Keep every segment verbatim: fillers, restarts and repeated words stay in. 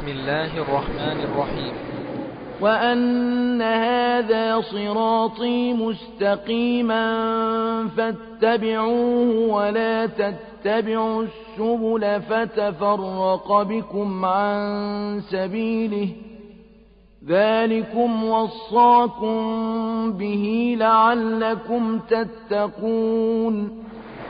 بسم الله الرحمن الرحيم وأن هذا صراطي مستقيما فاتبعوه ولا تتبعوا السبل فتفرق بكم عن سبيله ذلكم وصاكم به لعلكم تتقون.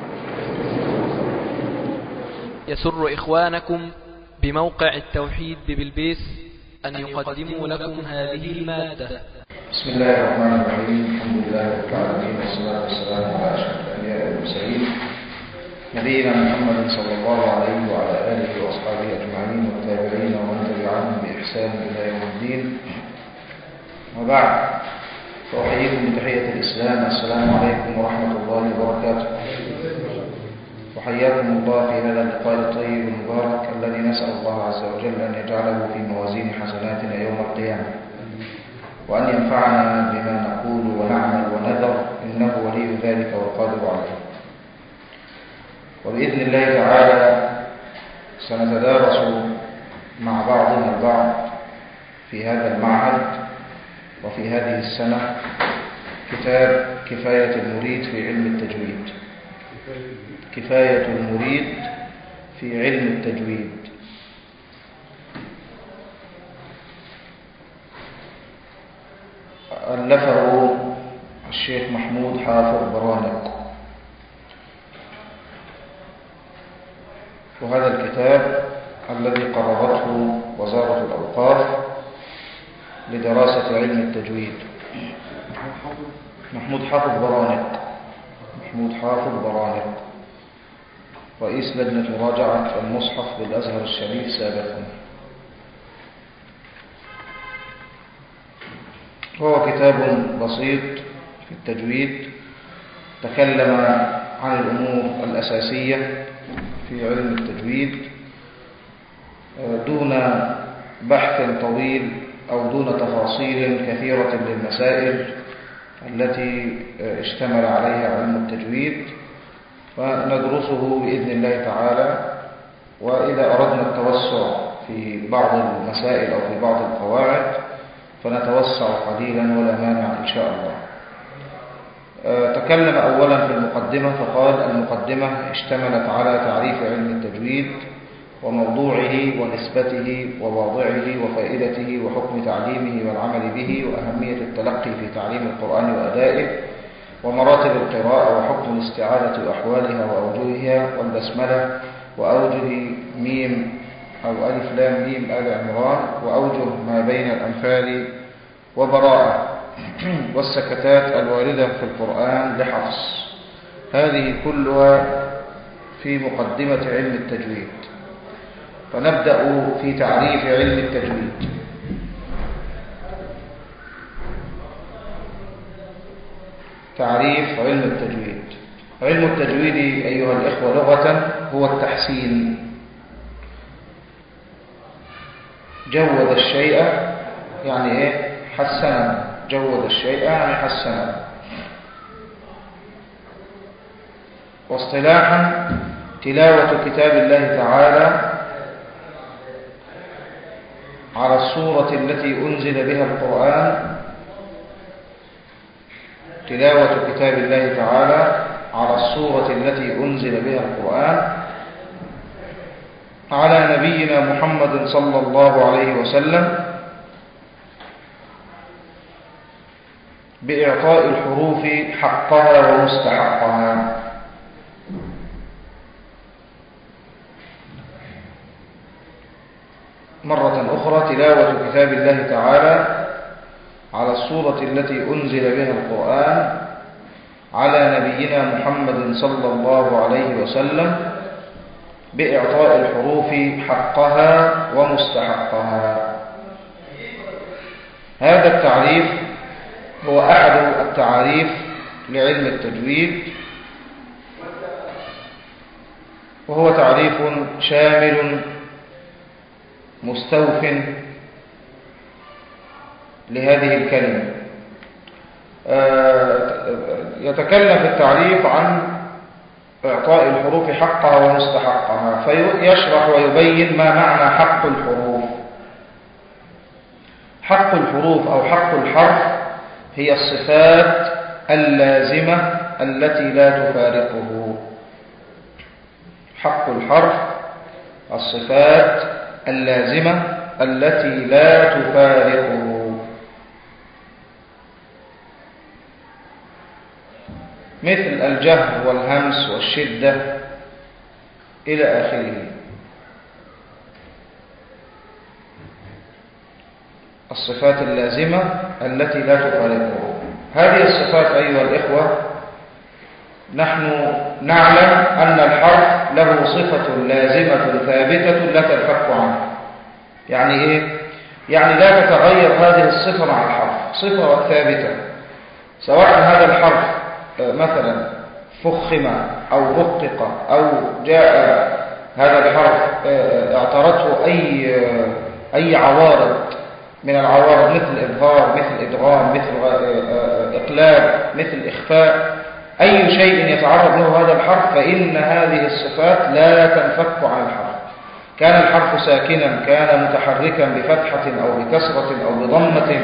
يسر إخوانكم بموقع التوحيد ببلبيس أن يقدموا لكم هذه المادة. بسم الله الرحمن الرحيم. الحمد لله رب العالمين، والصلاة والسلام على أشرف الأنبياء والمرسلين نبينا محمد صلى الله عليه وعلى آله وأصحابه أجمعين والتابعين ومن تبعهم بإحسان إلى يوم الدين. وبعد، فأحييكم بتحية الإسلام. السلام عليكم ورحمة الله وبركاته. وحياكم الله في هذا اللقاء الطيب المبارك الذي نسأل الله عز وجل أن يجعله في موازين حسناتنا يوم القيامة، وأن ينفعنا بما نقول ونعمل ونذر، إنه ولي ذلك والقادر عليه. وبإذن الله تعالى سنتدارس مع بعضنا البعض في هذا المعهد وفي هذه السنة كتاب كفاية المريد في علم التجويد. كفاية المريد في علم التجويد. ألفه الشيخ محمود حافظ برانق، وهذا الكتاب الذي قررته وزارة الأوقاف لدراسة علم التجويد. محمود حافظ برانق محمود حافظ برانق رئيس لجنة مراجعة المصحف بالأزهر الشريف سابقا. هو كتاب بسيط في التجويد، تكلم عن الأمور الأساسية في علم التجويد دون بحث طويل أو دون تفاصيل كثيرة للمسائل التي اشتمل عليها علم التجويد، فندرسه بإذن الله تعالى. وإذا أردنا التوسع في بعض المسائل أو في بعض القواعد فنتوسع قليلا ولا مانع إن شاء الله. تكلم أولا في المقدمة فقال: المقدمة اشتملت على تعريف علم التجويد وموضوعه ونسبته وواضعه وفائدته وحكم تعليمه والعمل به وأهمية التلقي في تعليم القرآن وأدائه ومراتب القراءة وحكم الاستعاذة وأحوالها وأوجهها والبسملة وأوجه ميم أو ألف لام ميم آل عمران وأوجه ما بين الأنفال وبراءة والسكتات الواردة في القرآن لحفص. هذه كلها في مقدمة علم التجويد. فنبدأ في تعريف علم التجويد. تعريف علم التجويد. علم التجويد أيها الإخوة لغة هو التحسين. جود الشيء يعني إيه؟ حسنا. جود الشيء يعني حسنا. واصطلاحا تلاوة كتاب الله تعالى على الصورة التي أنزل بها القرآن. تلاوة كتاب الله تعالى على الصورة التي أنزل بها القرآن على نبينا محمد صلى الله عليه وسلم بإعطاء الحروف حقها ومستحقها. مرة أخرى: تلاوة كتاب الله تعالى على الصورة التي أنزل بها القرآن على نبينا محمد صلى الله عليه وسلم بإعطاء الحروف حقها ومستحقها. هذا التعريف هو أحد التعاريف لعلم التجويد، وهو تعريف شامل مستوف لهذه الكلمة. يتكلم في التعريف عن إعطاء الحروف حقها ومستحقها، فيشرح ويبين ما معنى حق الحروف حق الحروف أو حق الحرف هي الصفات اللازمة التي لا تفارقه. حق الحرف الصفات اللازمة التي لا تفارقه، مثل الجهر والهمس والشدة إلى آخره. الصفات اللازمة التي لا تفارقه. هذه الصفات أيها الإخوة نحن نعلم أن الحرف له صفة لازمة ثابتة لا تنفك عنه. يعني إيه؟ يعني لا تتغير هذه الصفة مع الحرف، صفة ثابتة، سواء هذا الحرف مثلا فخم أو رقق أو جاء هذا الحرف اعترته أي أي عوارض من العوارض، مثل إظهار، مثل إدغام، مثل إقلاب، مثل إخفاء، أي شيء يتعرض له هذا الحرف فإن هذه الصفات لا تنفك عن الحرف. كان الحرف ساكنا، كان متحركا بفتحة أو بكسرة أو بضمة،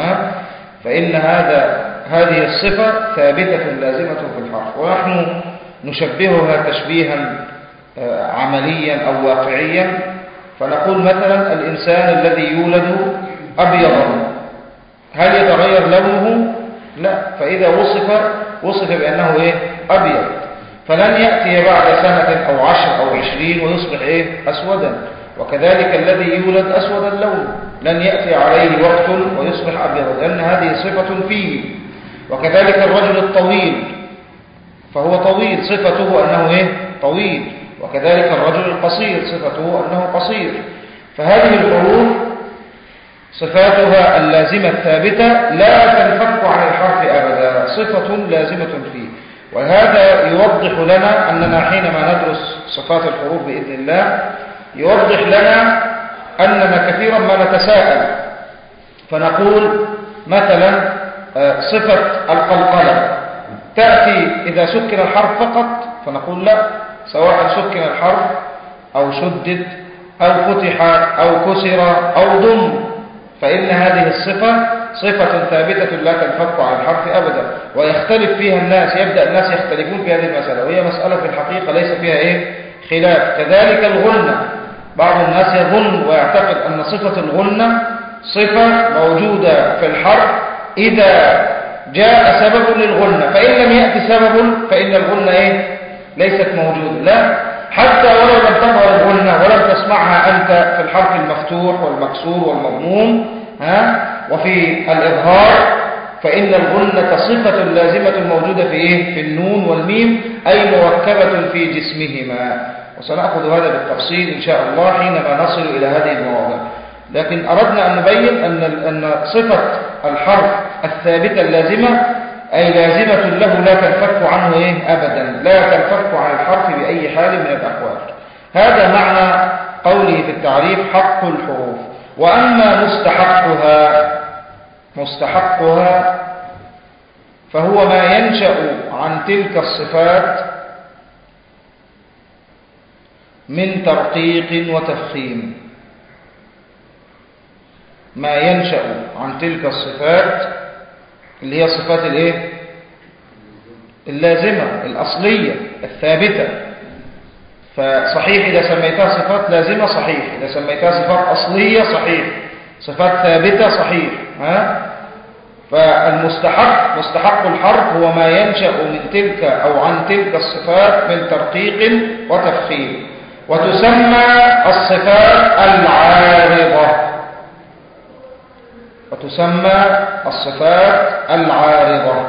فإن هذا هذه الصفة ثابتة لازمة في الحرف. ونحن نشبهها تشبيها عمليا أو واقعيا، فنقول مثلا الإنسان الذي يولد أبيضا هل يتغير لونه؟ لا، فإذا وصف وصف بأنه إيه؟ أبيض، فلن يأتي بعد سنة أو عشر أو عشرين ويصبح إيه؟ أسودا. وكذلك الذي يولد أسود اللون لن يأتي عليه وقت ويصبح أبيض، لأن هذه صفة فيه. وكذلك الرجل الطويل فهو طويل، صفته أنه إيه؟ طويل. وكذلك الرجل القصير صفته أنه قصير. فهذه الحروف صفاتها اللازمة الثابتة لا تنفك عن الحرف أبدا، صفة لازمة فيه. وهذا يوضح لنا أننا حينما ندرس صفات الحروف بإذن الله يوضح لنا أننا كثيرا ما نتساءل، فنقول مثلا صفة القلقلة تأتي إذا سكن الحرف فقط، فنقول لا، سواء سكن الحرف أو شدد أو فتح أو كسر أو ضم، فإن هذه الصفة صفة ثابتة لا تنفك عن الحرف أبدا. ويختلف فيها الناس، يبدأ الناس يختلفون في هذه المسألة، وهي مسألة في الحقيقة ليس فيها إيه؟ خلاف. كذلك الغنة، بعض الناس يظن ويعتقد أن صفة الغنة صفة موجودة في الحرف إذا جاء سبب للغنة، فإن لم يأتي سبب فإن الغنة إيه؟ ليست موجودة. لا، حتى ولو لم تظهر الغنة ولم تسمعها أنت في الحرف المفتوح والمكسور والمضموم ها وفي الإظهار، فإن الغنة صفة لازمة موجودة في إيه؟ في النون والميم، أي مركبة في جسمهما. وسنأخذ هذا بالتفصيل إن شاء الله حينما نصل إلى هذه المواضع. لكن أردنا أن نبين أن أن صفة الحرف الثابتة اللازمة أي لازمة له لا تنفك عنه إيه؟ أبدا، لا تنفك عن الحرف بأي حال من الأحوال. هذا معنى قوله في التعريف حق الحروف. وأما مستحقها مستحقها فهو ما ينشأ عن تلك الصفات من ترقيق وتفخيم. ما ينشأ عن تلك الصفات اللي هي صفات الايه؟ اللازمة الأصلية الثابتة. فصحيح إذا سميتها صفات لازمة صحيح، إذا سميتها صفات أصلية صحيح، صفات ثابتة صحيح. ها؟ فالمستحق مستحق الحرف هو ما ينشأ من تلك أو عن تلك الصفات من ترقيق وتفخيم. وتسمى الصفات العارضة وتسمى الصفات العارضة.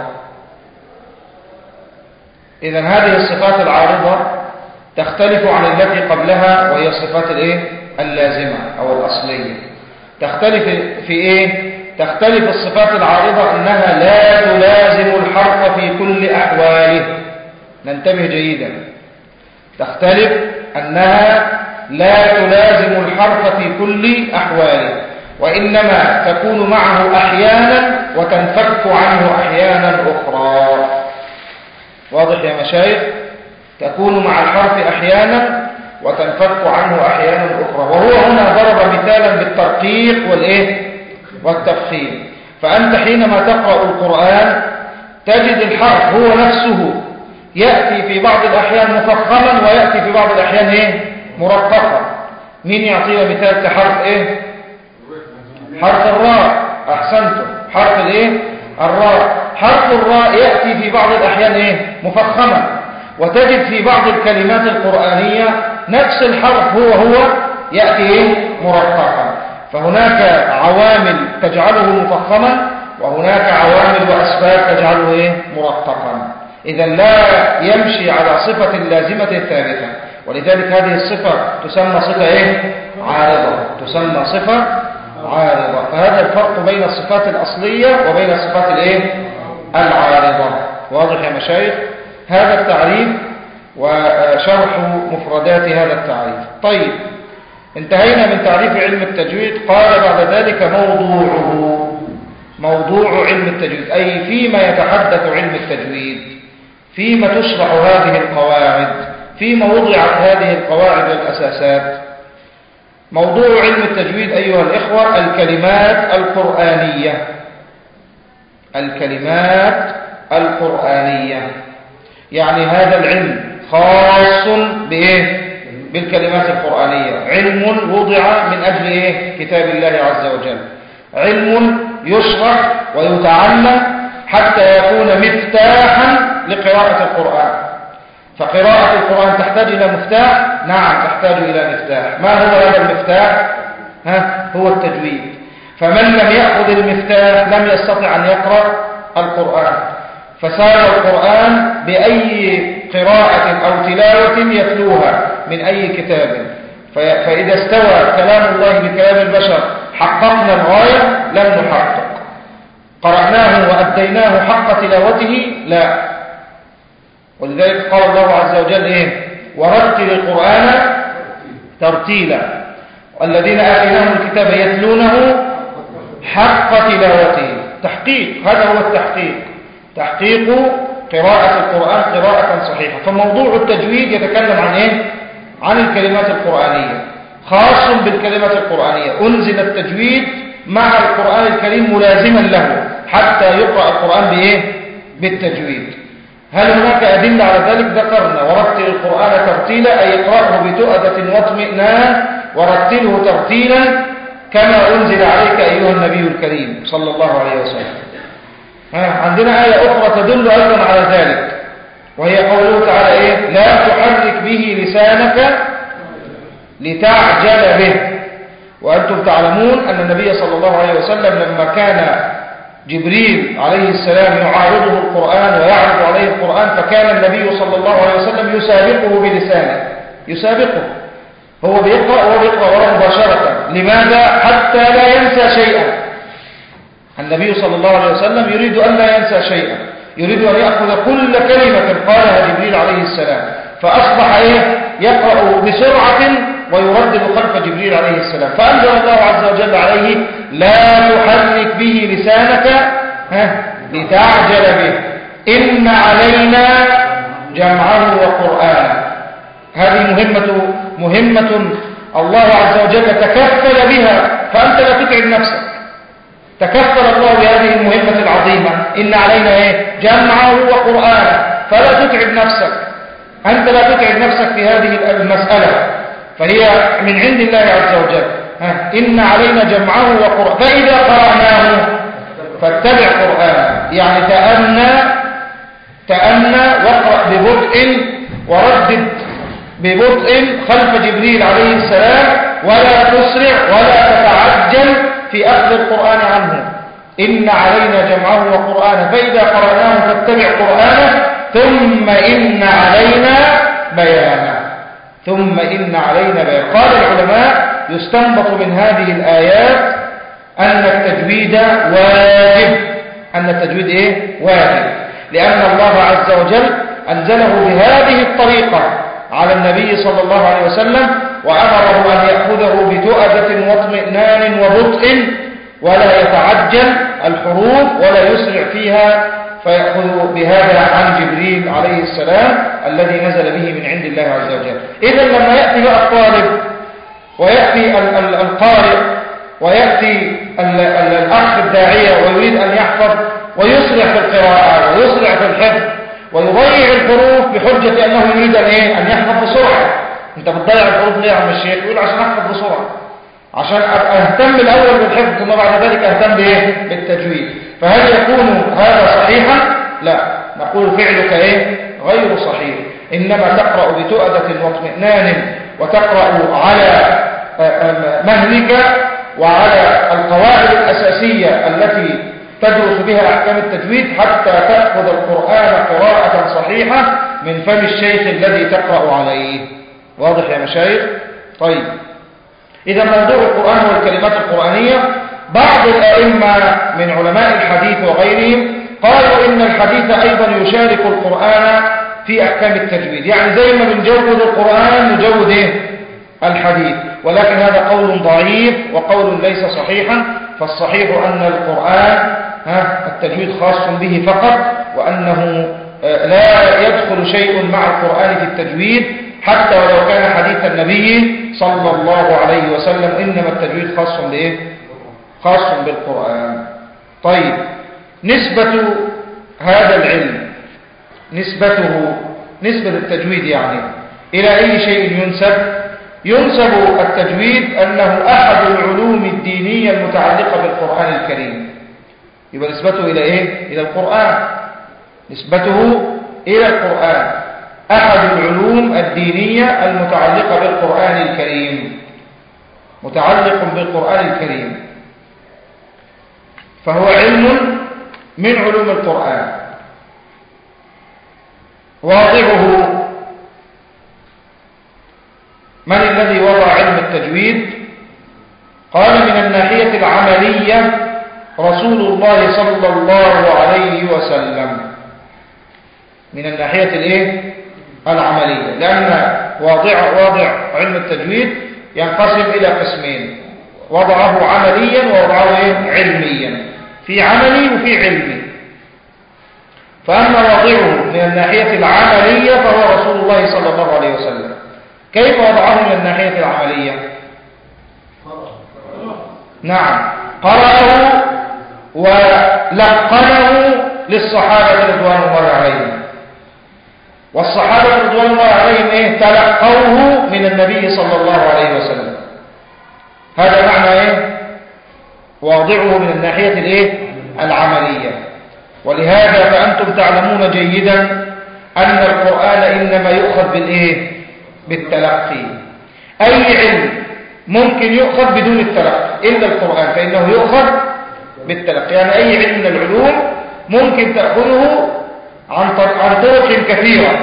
إذن هذه الصفات العارضة تختلف عن التي قبلها وهي الصفات الايه؟ اللازمة أو الأصلية. تختلف في إيه؟ تختلف الصفات العارضة أنها لا تلازم الحرف في كل أحواله. ننتبه جيدا، تختلف أنها لا تلازم الحرف في كل أحواله، وإنما تكون معه أحيانا وتنفك عنه أحيانا أخرى. واضح يا مشايخ؟ تكون مع الحرف أحيانا وتنفك عنه أحيانا أخرى. وهو هنا ضرب مثالا بالترقيق والإيه؟ والتفخيم. فأنت حينما تقرأ القرآن تجد الحرف هو نفسه يأتي في بعض الأحيان مفخما ويأتي في بعض الأحيان إيه؟ مرققا. مين يعطينا مثال كحرف إيه؟ حرف الراء. أحسنتم. حرف الإيه؟ الراء. حرف الراء يأتي في بعض الأحيان إيه؟ مفخما، وتجد في بعض الكلمات القرآنية نفس الحرف هو هو يأتي إيه؟ مرققا. فهناك عوامل تجعله مفخما، وهناك عوامل وأسباب تجعله إيه؟ مرققا. إذا لا يمشي على صفة لازمة ثابتة، ولذلك هذه الصفة تسمى صفة إيه؟ عارضة. تسمى صفة عارضة. فهذا الفرق بين الصفات الأصلية وبين الصفات الإيه؟ العارضة. واضح يا مشايخ؟ هذا التعريف وشرح مفردات هذا التعريف. طيب، انتهينا من تعريف علم التجويد. قال بعد ذلك موضوعه. موضوع علم التجويد أي فيما يتحدث علم التجويد، فيما تشرح هذه القواعد، فيما وضعت هذه القواعد والأساسات. موضوع علم التجويد أيها الإخوة الكلمات القرآنية. الكلمات القرآنية يعني هذا العلم خاص بإيه؟ بالكلمات القرآنية. علم وضع من أجل إيه؟ كتاب الله عز وجل. علم يشرح ويتعلم حتى يكون مفتاحا لقراءة القرآن. فقراءة القرآن تحتاج إلى مفتاح؟ نعم تحتاج إلى مفتاح. ما هو هذا المفتاح؟ ها؟ هو التجويد. فمن لم يأخذ المفتاح لم يستطع أن يقرأ القرآن. فسار القرآن بأي قراءة أو تلاوة يتلوها من أي كتاب. فإذا استوى كلام الله بكلام البشر حققنا الغاية؟ لم نحقق. قرأناه وأديناه حق تلاوته؟ لا. ولذلك قال الله عز وجل إيه؟ ورتل القرآن ترتيلا. والذين آتيناهم الكتاب يتلونه حق تلاوته. تحقيق. هذا هو التحقيق. تحقيق قراءة القرآن قراءة صحيحة. فموضوع التجويد يتكلم عن إيه؟ عن الكلمات القرآنية، خاص بالكلمات القرآنية. أنزل التجويد مع القرآن الكريم ملازما له حتى يقرأ القرآن بإيه؟ بالتجويد. هل هناك أدلة على ذلك؟ ذكرنا ورتل القرآن ترتيلا أي اقرأه بتؤدة واطمئنان ورتله ترتيلا كما أنزل عليك أيها النبي الكريم صلى الله عليه وسلم. عندنا آية أخرى تدل أيضا على ذلك، وهي قوله تعالى إيه؟ لا تحرك به لسانك لتعجل به. وأنتم تعلمون أن النبي صلى الله عليه وسلم لما كان جبريل عليه السلام يعارضه القرآن ويعرض عليه القرآن، فكان النبي صلى الله عليه وسلم يسابقه بلسانه. يسابقه، هو بيقرأ وهو بيقرأ وراه مباشرة. لماذا؟ حتى لا ينسى شيئا. النبي صلى الله عليه وسلم يريد أن لا ينسى شيئا، يريد أن يأخذ كل كلمة قالها جبريل عليه السلام. فأصبح إيه؟ يقرأ بسرعة ويردد خلف جبريل عليه السلام. فأنزل الله عز وجل عليه لا تحرك به لسانك ها لتعجل به إن علينا جمعه وقرآنه. هذه مهمة مهمة الله عز وجل تكفل بها، فأنت لا تتعب نفسك. تكفل الله بهذه المهمة العظيمة. إن علينا إيه؟ جمعه وقرآنه. فلا تتعب نفسك، أنت لا تتعب نفسك في هذه المسألة، فهي من عند الله عز وجل. ها. إن علينا جمعه وقرآنه فإذا قرأناه فاتبع قرآنه. يعني تأنى تأنى واقرأ ببطء وردد ببطء خلف جبريل عليه السلام، ولا تسرع ولا تتعجل في أخذ القرآن عنه. إن علينا جمعه وقرآنه فإذا قرأناه فاتبع قرآنه ثم إن علينا بيانه. ثم إن علينا بيانه. قال العلماء يستنبط من هذه الآيات أن التجويد واجب. أن التجويد إيه؟ واجب، لأن الله عز وجل أنزله بهذه الطريقة على النبي صلى الله عليه وسلم، وأمره أن يأخذه بتؤدة واطمئنان وبطء، ولا يتعجل الحروف ولا يسرع فيها، فيأخذ بهذا عن جبريل عليه السلام الذي نزل به من عند الله عز وجل. إذن لما يأتي بقى الطالب ويأتي القارئ ويأتي الأخ الداعية ويريد أن يحفظ ويسرع في القراءة ويسرع في الحفظ ويضيع الحروف بحجة أنه يريد أن, إيه؟ أن يحفظ بسرعة. أنت بتضيع الحروف ليه يا عم الشيخ؟ يقول عشان أحفظ بسرعة، عشان أهتم الأول بالحفظ ثم بعد ذلك أهتم بإيه؟ بالتجويد. فهل يكون هذا صحيحا؟ لا، نقول فعلك إيه؟ غير صحيح. إنما تقرأ بتؤدة واطمئنان وتقرأ على مهلك وعلى القواعد الأساسية التي تدرس بها أحكام التجويد حتى تأخذ القرآن قراءة صحيحة من فم الشيخ الذي تقرأ عليه. واضح يا مشايخ؟ طيب، إذا موضوع القرآن والكلمات القرآنية، بعض الأئمة من علماء الحديث وغيرهم قالوا إن الحديث أيضا يشارك القرآن في أحكام التجويد، يعني زي ما بنجود القرآن نجود إيه؟ الحديث. ولكن هذا قول ضعيف وقول ليس صحيحا. فالصحيح أن القرآن ها التجويد خاص به فقط، وأنه لا يدخل شيء مع القرآن في التجويد حتى ولو كان حديث النبي صلى الله عليه وسلم، إنما التجويد خاص بإيه؟ خاص بالقرآن. طيب، نسبة هذا العلم، نسبته نسبة التجويد يعني إلى أي شيء ينسب؟ ينسب التجويد أنه أحد العلوم الدينية المتعلقة بالقرآن الكريم. يبقى نسبته إلى إيه؟ إلى القرآن. نسبته إلى القرآن أحد العلوم الدينية المتعلقة بالقرآن الكريم، متعلق بالقرآن الكريم، فهو علم من علوم القرآن. واضعه من الذي وضع علم التجويد؟ قال من الناحية العملية رسول الله صلى الله عليه وسلم. من الناحية الايه؟ العملية، لأن واضع, واضع علم التجويد ينقسم إلى قسمين: وضعه عمليا ووضعه إيه؟ علميا. في عملي وفي علمي. فأما واضعه من الناحية العملية فهو رسول الله صلى الله عليه وسلم. كيف وضعه من الناحية العملية؟ نعم، قرأه ولقنه للصحابة رضوان الله عليهم، والصحابة رضوان الله عليهم إيه؟ تلقوه من النبي صلى الله عليه وسلم. هذا معنى إيه؟ واضعه من الناحية الإيه؟ العملية. ولهذا فأنتم تعلمون جيدا أن القرآن إنما يؤخذ بالإيه؟ بالتلقي. أي علم ممكن يؤخذ بدون التلقي إلا القرآن فإنه يؤخذ بالتلقي. يعني أي علم من العلوم ممكن تأخذه عن عن طرق كثيرة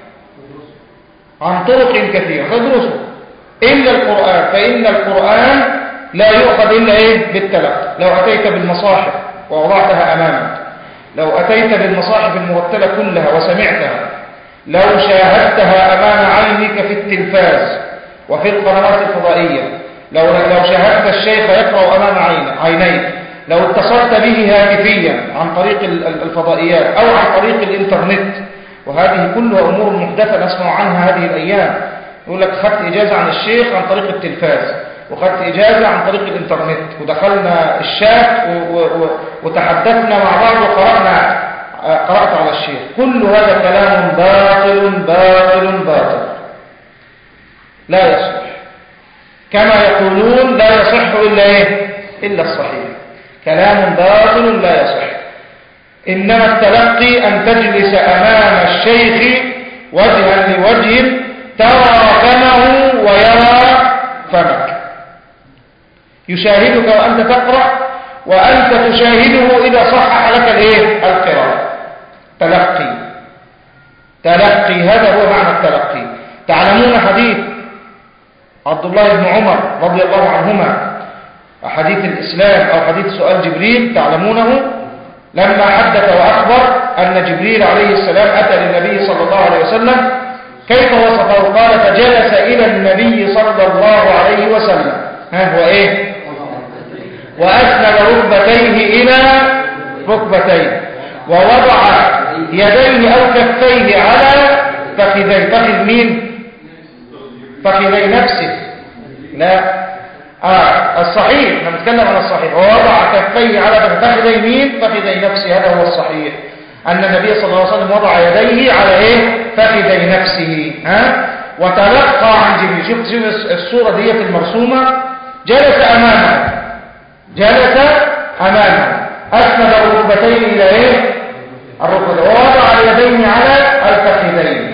عن طرق كثيرة تدرسه، إلا القرآن فإن القرآن لا يؤخذ إلا إيه؟ بالتلقي. لو أتيت بالمصاحف ووضعتها أمامك، لو أتيت بالمصاحف المرتلة كلها وسمعتها، لو شاهدتها أمام عينك في التلفاز وفي القنوات الفضائية، لو لو شاهدت الشيخ يقرأ أمام عينيك، لو اتصلت به هاتفيا عن طريق الفضائيات أو عن طريق الإنترنت، وهذه كلها أمور محدثة نسمع عنها هذه الأيام. يقول لك خدت إجازة عن الشيخ عن طريق التلفاز، وخدت إجازة عن طريق الإنترنت، ودخلنا الشات وتحدثنا مع بعض وقرأنا قرأت على الشيخ. كل هذا كلام باطل باطل باطل لا يصح. كما يقولون لا يصح إلا إيه؟ إلا الصحيح. كلام باطل لا يصح. إنما التلقي أن تجلس أمام الشيخ وجها لوجه ترى فمه ويرى فمك، يشاهدك وأنت تقرأ وأنت تشاهده إذا صحح لك الإيه؟ القراءة. تلقي تلقي هذا هو معنى التلقي. تعلمون حديث عبد الله بن عمر رضي الله عنهما، حديث الإسلام أو حديث سؤال جبريل، تعلمونه؟ لما حدث وأخبر أن جبريل عليه السلام أتى للنبي صلى الله عليه وسلم، كيف وصفه؟ قال فجلس إلى النبي صلى الله عليه وسلم، ها هو إيه؟ وأسند ركبتيه إلى ركبتيه، ووضع يديه أو كفيه على فخذيه. فخذ مين؟ فخذي نفسه، لا، آه الصحيح، احنا بنتكلم عن الصحيح، ووضع كفيه على فخذ يمين فخذي نفسه، هذا هو الصحيح، أن النبي صلى الله عليه وسلم وضع يديه على إيه؟ فخذي نفسه. ها؟ وتلقى عن جبريل. شفت شوف الصورة ديت المرسومة، جلس أمامه جلس أمامه أسند الركبتين إلى إيه؟ الركبتين، ووضع اليدين على الفخذين.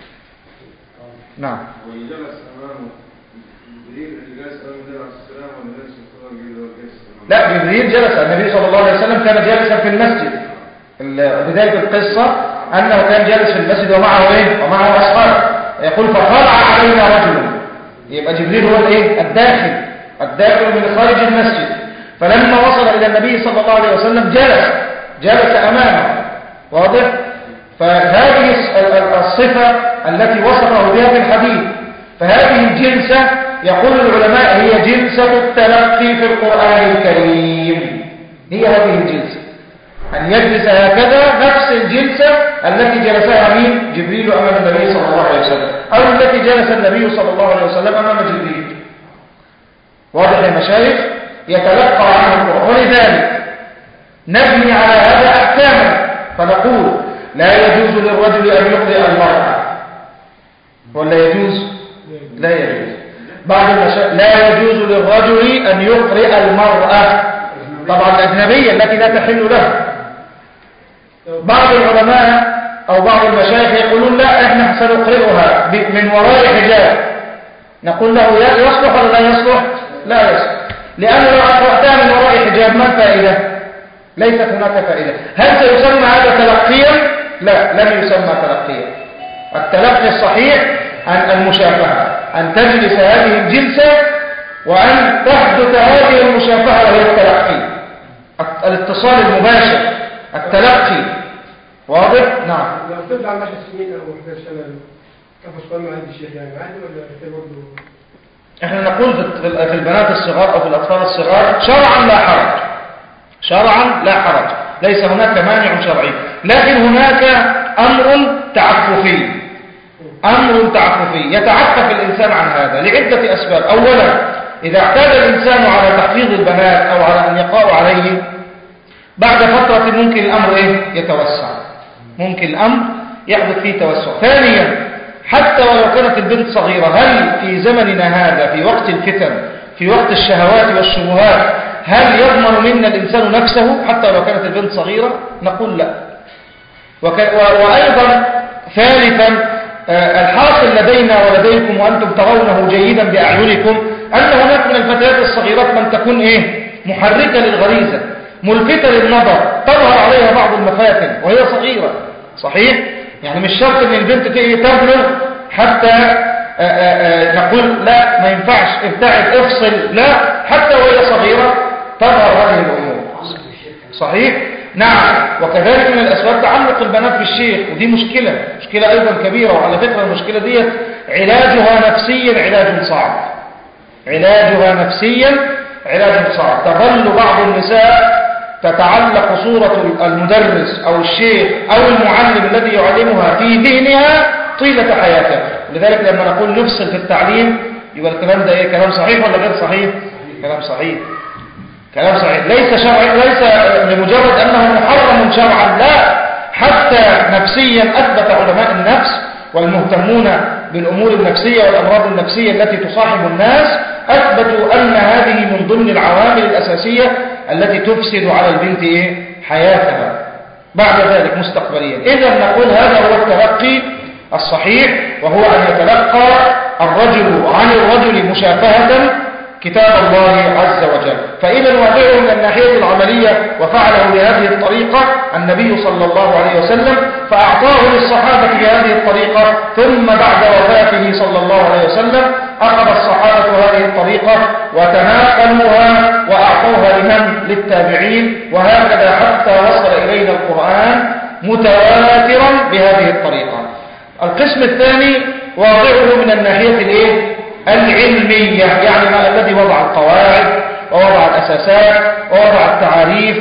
نعم. وجلس أمامه جبريل اللي جلس أمامه ده عليه السلام ولا جلس السلام؟ لا، جبريل جلس، النبي صلى الله عليه وسلم كان جالسا في المسجد. بداية القصة أنه كان جالس في المسجد ومعه إيه؟ ومعه أصحابه. يقول فطلع علينا رجل، يبقى جبريل هو الإيه؟ الداخل الداخل من خارج المسجد. فلما وصل إلى النبي صلى الله عليه وسلم جلس جلس أمامه. واضح؟ فهذه الصفة التي وصفه بها في الحديث. فهذه الجلسة يقول العلماء هي جلسة التلقي في القرآن الكريم. هي هذه الجلسة، أن يجلس هكذا، نفس الجلسة التي جلسها مين؟ جبريل أمام النبي صلى الله عليه وسلم، أو التي جلس النبي صلى الله عليه وسلم أمام جبريل. واضح يا مشايخ؟ يتلقى عنه القرآن. ولذلك نبني على هذا أحكاما، فنقول لا يجوز للرجل أن يقرئ المرأة، ولا يجوز؟ لا يجوز. بعض المشايخ لا يجوز للرجل أن يقرئ المرأة، طبعا الأجنبية التي لا تحل له. بعض العلماء أو بعض المشايخ يقولون لا، احنا سنقرئها من وراء حجاب. نقول له يصلح ولا لا يصلح؟ لا يصلح، لأن لو أقرأتها من وراء حجاب ما الفائدة؟ ليست هناك فائدة. هل سيسمى هذا تلقيا؟ لا، لم يسمى تلقيا. التلقي الصحيح أن المشافهة، أن تجلس هذه الجلسة وأن تحدث هذه المشافهة وهي التلقي، الاتصال المباشر، التلقي. واضح؟ نعم. لو تبدأ عن عشر سنين أو أحد عشر سنة كيف صار مع هذا الشيء يعني عادي ولا كيف برضه؟ احنا نقول في البنات الصغار أو في الأطفال الصغار شرعا لا حرج، شرعا لا حرج، ليس هناك مانع شرعي، لكن هناك أمر تعففي، أمر تعففي يتعفف الإنسان عن هذا لعدة أسباب. أولا، إذا اعتاد الإنسان على تحفيظ البنات أو على أن يقعوا عليه، بعد فترة ممكن الأمر إيه؟ يتوسع، ممكن الأمر يحدث فيه توسع. ثانيا، حتى ولو كانت البنت صغيرة، هل في زمننا هذا في وقت الفتن، في وقت الشهوات والشبهات، هل يضمن منا الإنسان نفسه حتى ولو كانت البنت صغيرة؟ نقول لا. وك... و... وأيضا ثالثا، الحاصل لدينا ولديكم وأنتم ترونه جيدا بأعينكم أن هناك من الفتيات الصغيرات من تكون إيه؟ محركة للغريزة، ملفتة للنظر، تظهر عليها بعض المفاتن وهي صغيرة. صحيح؟ يعني مش شرط أن البنت تبلغ حتى آآ آآ نقول لا ما ينفعش، ابتعد، افصل، لا، حتى وهي صغيرة تظهر هذه الأمور. صحيح؟ نعم. وكذلك من الأسباب تعلق البنات بالشيخ، ودي مشكلة مشكلة أيضا كبيرة. وعلى فكرة المشكلة دي علاجها نفسيا علاج صعب، علاجها نفسيا علاج صعب. تظل بعض النساء تتعلق صورة المدرس أو الشيخ أو المعلم الذي يعلمها في ذهنها طيلة حياتها. لذلك لما نقول نفصل في التعليم، يبقى الكلام ده إيه؟ كلام صحيح ولا غير صحيح؟ كلام صحيح، كلام صحيح، ليس شرعي، ليس لمجرد أنه محرم شرعا، لا، حتى نفسيا أثبت علماء النفس والمهتمون بالأمور النفسية والأمراض النفسية التي تصاحب الناس، أثبتوا أن هذه من ضمن العوامل الأساسية التي تفسد على البنت إيه؟ حياتها بعد ذلك مستقبليا. إذا نقول هذا هو التلقي الصحيح، وهو أن يتلقى الرجل عن الرجل مشافهة كتاب الله عز وجل. فإذا واقعه من الناحية العملية وفعله بهذه الطريقة النبي صلى الله عليه وسلم، فأعطاه للصحابة بهذه الطريقة، ثم بعد وفاته صلى الله عليه وسلم أخذ الصحابة هذه الطريقة وتناقلوها وأعطوها لمن؟ للتابعين، وهكذا حتى وصل إلينا القرآن متواترا بهذه الطريقة. القسم الثاني واضعه من الناحية الايه؟ العلمية، يعني ما الذي وضع القواعد ووضع الأساسات ووضع التعاريف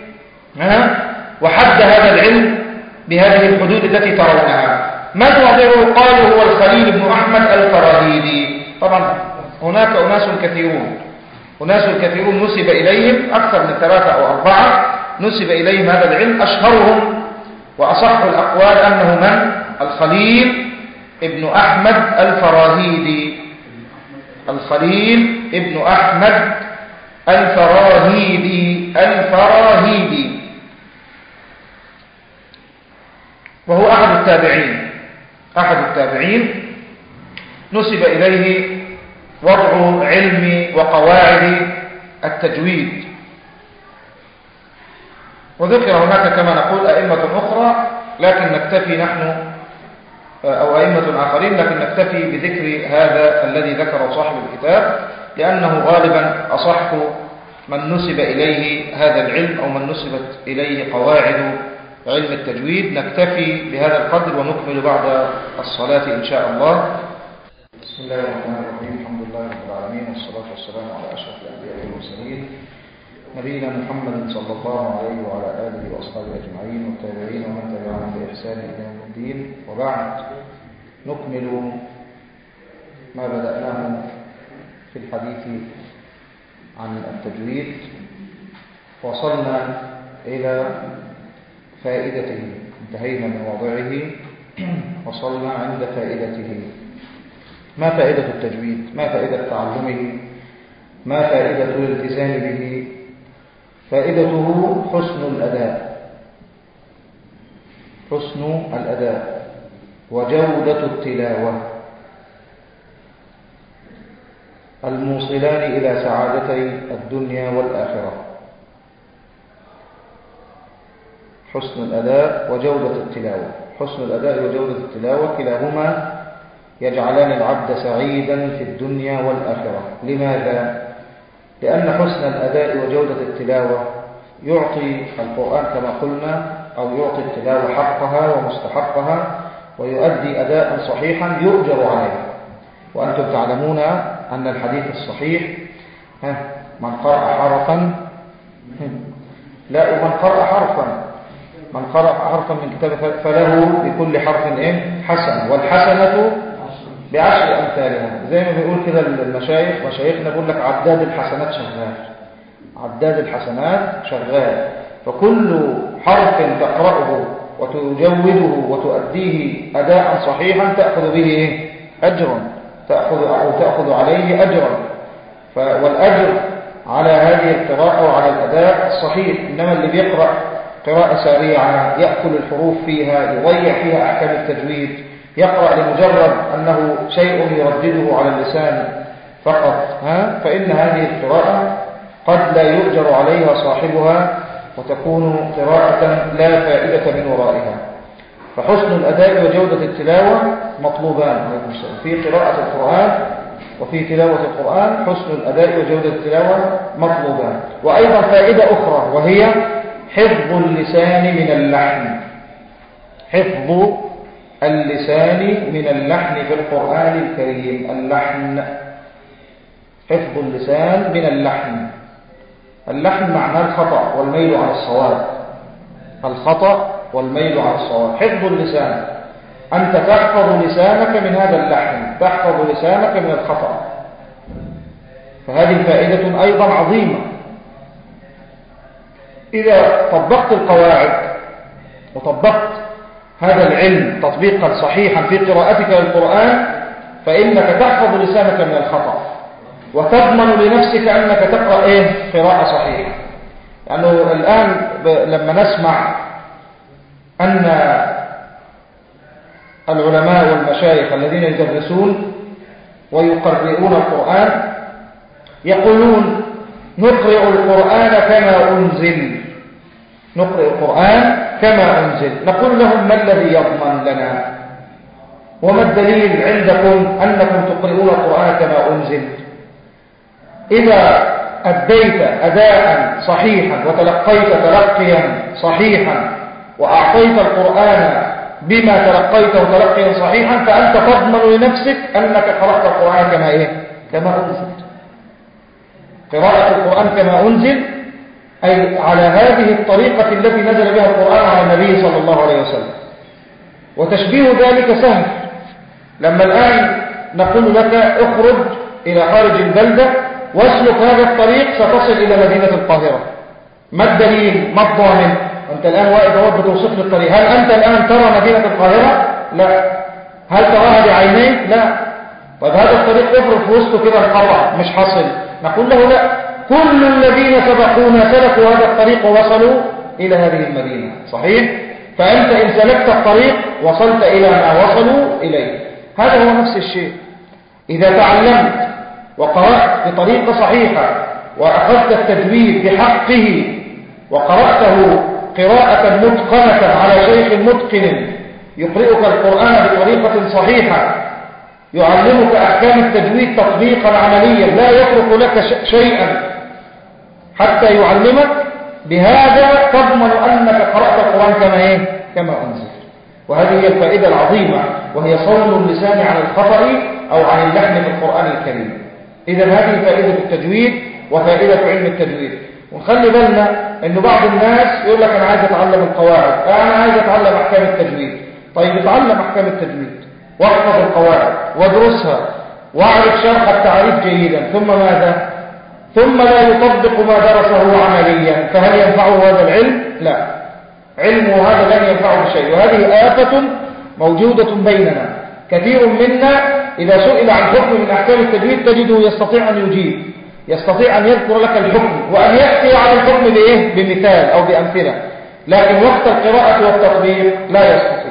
وحد هذا العلم بهذه الحدود التي ترونها. من وضعه؟ قالوا هو الخليل بن أحمد الفراهيدي. طبعا هناك أناس كثيرون أناس كثيرون نسب إليهم أكثر من ثلاثة أو أربعة نسب إليهم هذا العلم. أشهرهم وأصح الأقوال أنه من؟ الخليل ابن أحمد الفراهيدي. الخليل ابن أحمد الفراهيدي الفراهيدي وهو أحد التابعين أحد التابعين نسب إليه وضع علم وقواعد التجويد. وذكر هناك كما نقول أئمة أخرى لكن نكتفي نحن أو أئمة آخرين لكن نكتفي بذكر هذا الذي ذكر صاحب الكتاب لأنه غالبا أصح من نسب إليه هذا العلم أو من نسبت إليه قواعد علم التجويد. نكتفي بهذا القدر ونكمل بعد الصلاة إن شاء الله. بسم الله الرحمن الرحيم. الحمد لله رب العالمين والصلاة والسلام على أشرف الأنبياء والمرسلين نبينا محمد صلى الله عليه وعلى آله وأصحابه أجمعين والتابعين ومن تبعهم بإحسان إلى يوم الدين. وبعد نكمل ما بدأناه في الحديث عن التجويد. وصلنا إلى فائدته، انتهينا من وضعه وصلنا عند فائدته. ما فائدة التجويد؟ ما فائدة تعلمه؟ ما فائدة الالتزام به؟ فائدته حسن الأداء حسن الأداء وجودة التلاوة الموصلان إلى سعادتي الدنيا والآخرة. حسن الأداء وجودة التلاوة. حسن الأداء وجودة التلاوة كلاهما يجعلان العبد سعيدا في الدنيا والآخرة. لماذا؟ لأن حسن الأداء وجودة التلاوة يعطي القرآن كما قلنا أو يعطي التلاوة حقها ومستحقها ويؤدي أداء صحيحا يؤجر عليه. وأنتم تعلمون أن الحديث الصحيح من قرأ حرفا لا ومن قرأ حرفا من قرأ حرفا من كتاب فله بكل حرف إيه؟ حسنة، والحسنة بعشر أمثالها. زي ما بيقول كده المشايخ مشايخنا بيقول لك عداد الحسنات شغال عداد الحسنات شغال. فكل حرف تقرأه وتجوده وتؤديه أداء صحيحا تأخذ به أجرا تأخذ أو تأخذ عليه أجرا. والأجر على هذه القراءة وعلى الأداء الصحيح. إنما اللي بيقرأ قراءة سريعة يأكل الحروف فيها يضيع فيها أحكام التجويد يقرأ لمجرد أنه شيء يردده على اللسان فقط ها فإن هذه القراءة قد لا يؤجر عليها صاحبها وتكون قراءة لا فائدة من ورائها. فحسن الأداء وجودة التلاوة مطلوبان في قراءة القرآن وفي تلاوة القرآن. حسن الأداء وجودة التلاوة مطلوبان. وأيضا فائدة أخرى وهي حفظ اللسان من اللحن. حفظ اللسان من اللحن في القرآن الكريم. اللحن حفظ اللسان من اللحن. اللحن معناه الخطأ والميل عن الصواب. الخطأ والميل عن الصواب. حفظ اللسان أنت تحفظ لسانك من هذا اللحن تحفظ لسانك من الخطأ. فهذه فائدة أيضا عظيمة. إذا طبقت القواعد وطبقت هذا العلم تطبيقا صحيحا في قراءتك للقرآن فإنك تحفظ لسانك من الخطأ وتضمن لنفسك أنك تقرأ إيه؟ قراءة صحيحة. لأنه يعني الآن لما نسمع أن العلماء والمشايخ الذين يدرسون ويقرؤون القرآن يقولون نقرأ القرآن كما أنزل نقرأ القرآن كما أنزل. نقول لهم ما الذي يضمن لنا وما الدليل عندكم أنكم تقرؤون القرآن كما أنزل؟ إذا أديت أداء صحيحا وتلقيت تلقيا صحيحا وأعطيت القرآن بما تلقيته تلقيا صحيحا فأنت تضمن لنفسك أنك قرأت القرآن كما إيه؟ كما أنزل. قراءة القرآن كما أنزل أي على هذه الطريقة التي نزل بها القرآن على النبي صلى الله عليه وسلم. وتشبيه ذلك سهل. لما الآن نقول لك اخرج إلى خارج البلدة واسلك هذا الطريق ستصل إلى مدينة القاهرة. ما الدليل؟ ما الضامن؟ أنت الآن واقف اهو بتوصف لي الطريق، هل أنت الآن ترى مدينة القاهرة؟ لا. هل تراها بعينيك؟ لا. طيب هذا الطريق افرض في وسطه كده انقطع مش حاصل، نقول له لا، كل الذين سبقونا سلكوا هذا الطريق ووصلوا إلى هذه المدينة. صحيح؟ فأنت إن سلكت الطريق وصلت إلى ما وصلوا إليه. هذا هو نفس الشيء. إذا تعلمت وقرأت بطريقة صحيحة وأخذت التجويد بحقه وقرأته قراءة متقنة على شيخ متقن يقرئك القرآن بطريقة صحيحة يعلمك أحكام التجويد تطبيقا عمليا لا يترك لك شيئا حتى يعلمك، بهذا تضمن أنك قرأت القرآن كما إيه؟ كما أنزل. وهذه هي الفائدة العظيمة، وهي صون اللسان عن الخطأ أو عن اللحن في القرآن الكريم. إذا هذه فائدة التجويد وفائدة علم التجويد. ونخلي بالنا أن بعض الناس يقول لك أنا عايز أتعلم القواعد، أنا عايز أتعلم أحكام التجويد. طيب اتعلم أحكام التجويد واحفظ القواعد وادرسها واعرف شرح التعريف جيدا، ثم ماذا؟ ثم لا يطبق ما درسه عمليا، فهل ينفعه هذا العلم؟ لا، علمه هذا لن ينفعه بشيء. وهذه آفة موجودة بيننا. كثير منا إذا سئل عن حكم من أحكام التجويد تجده يستطيع أن يجيب، يستطيع أن يذكر لك الحكم وأن يأتي على الحكم بإيه؟ بمثال أو بأمثلة، لكن وقت القراءة والتطبيق لا يستطيع.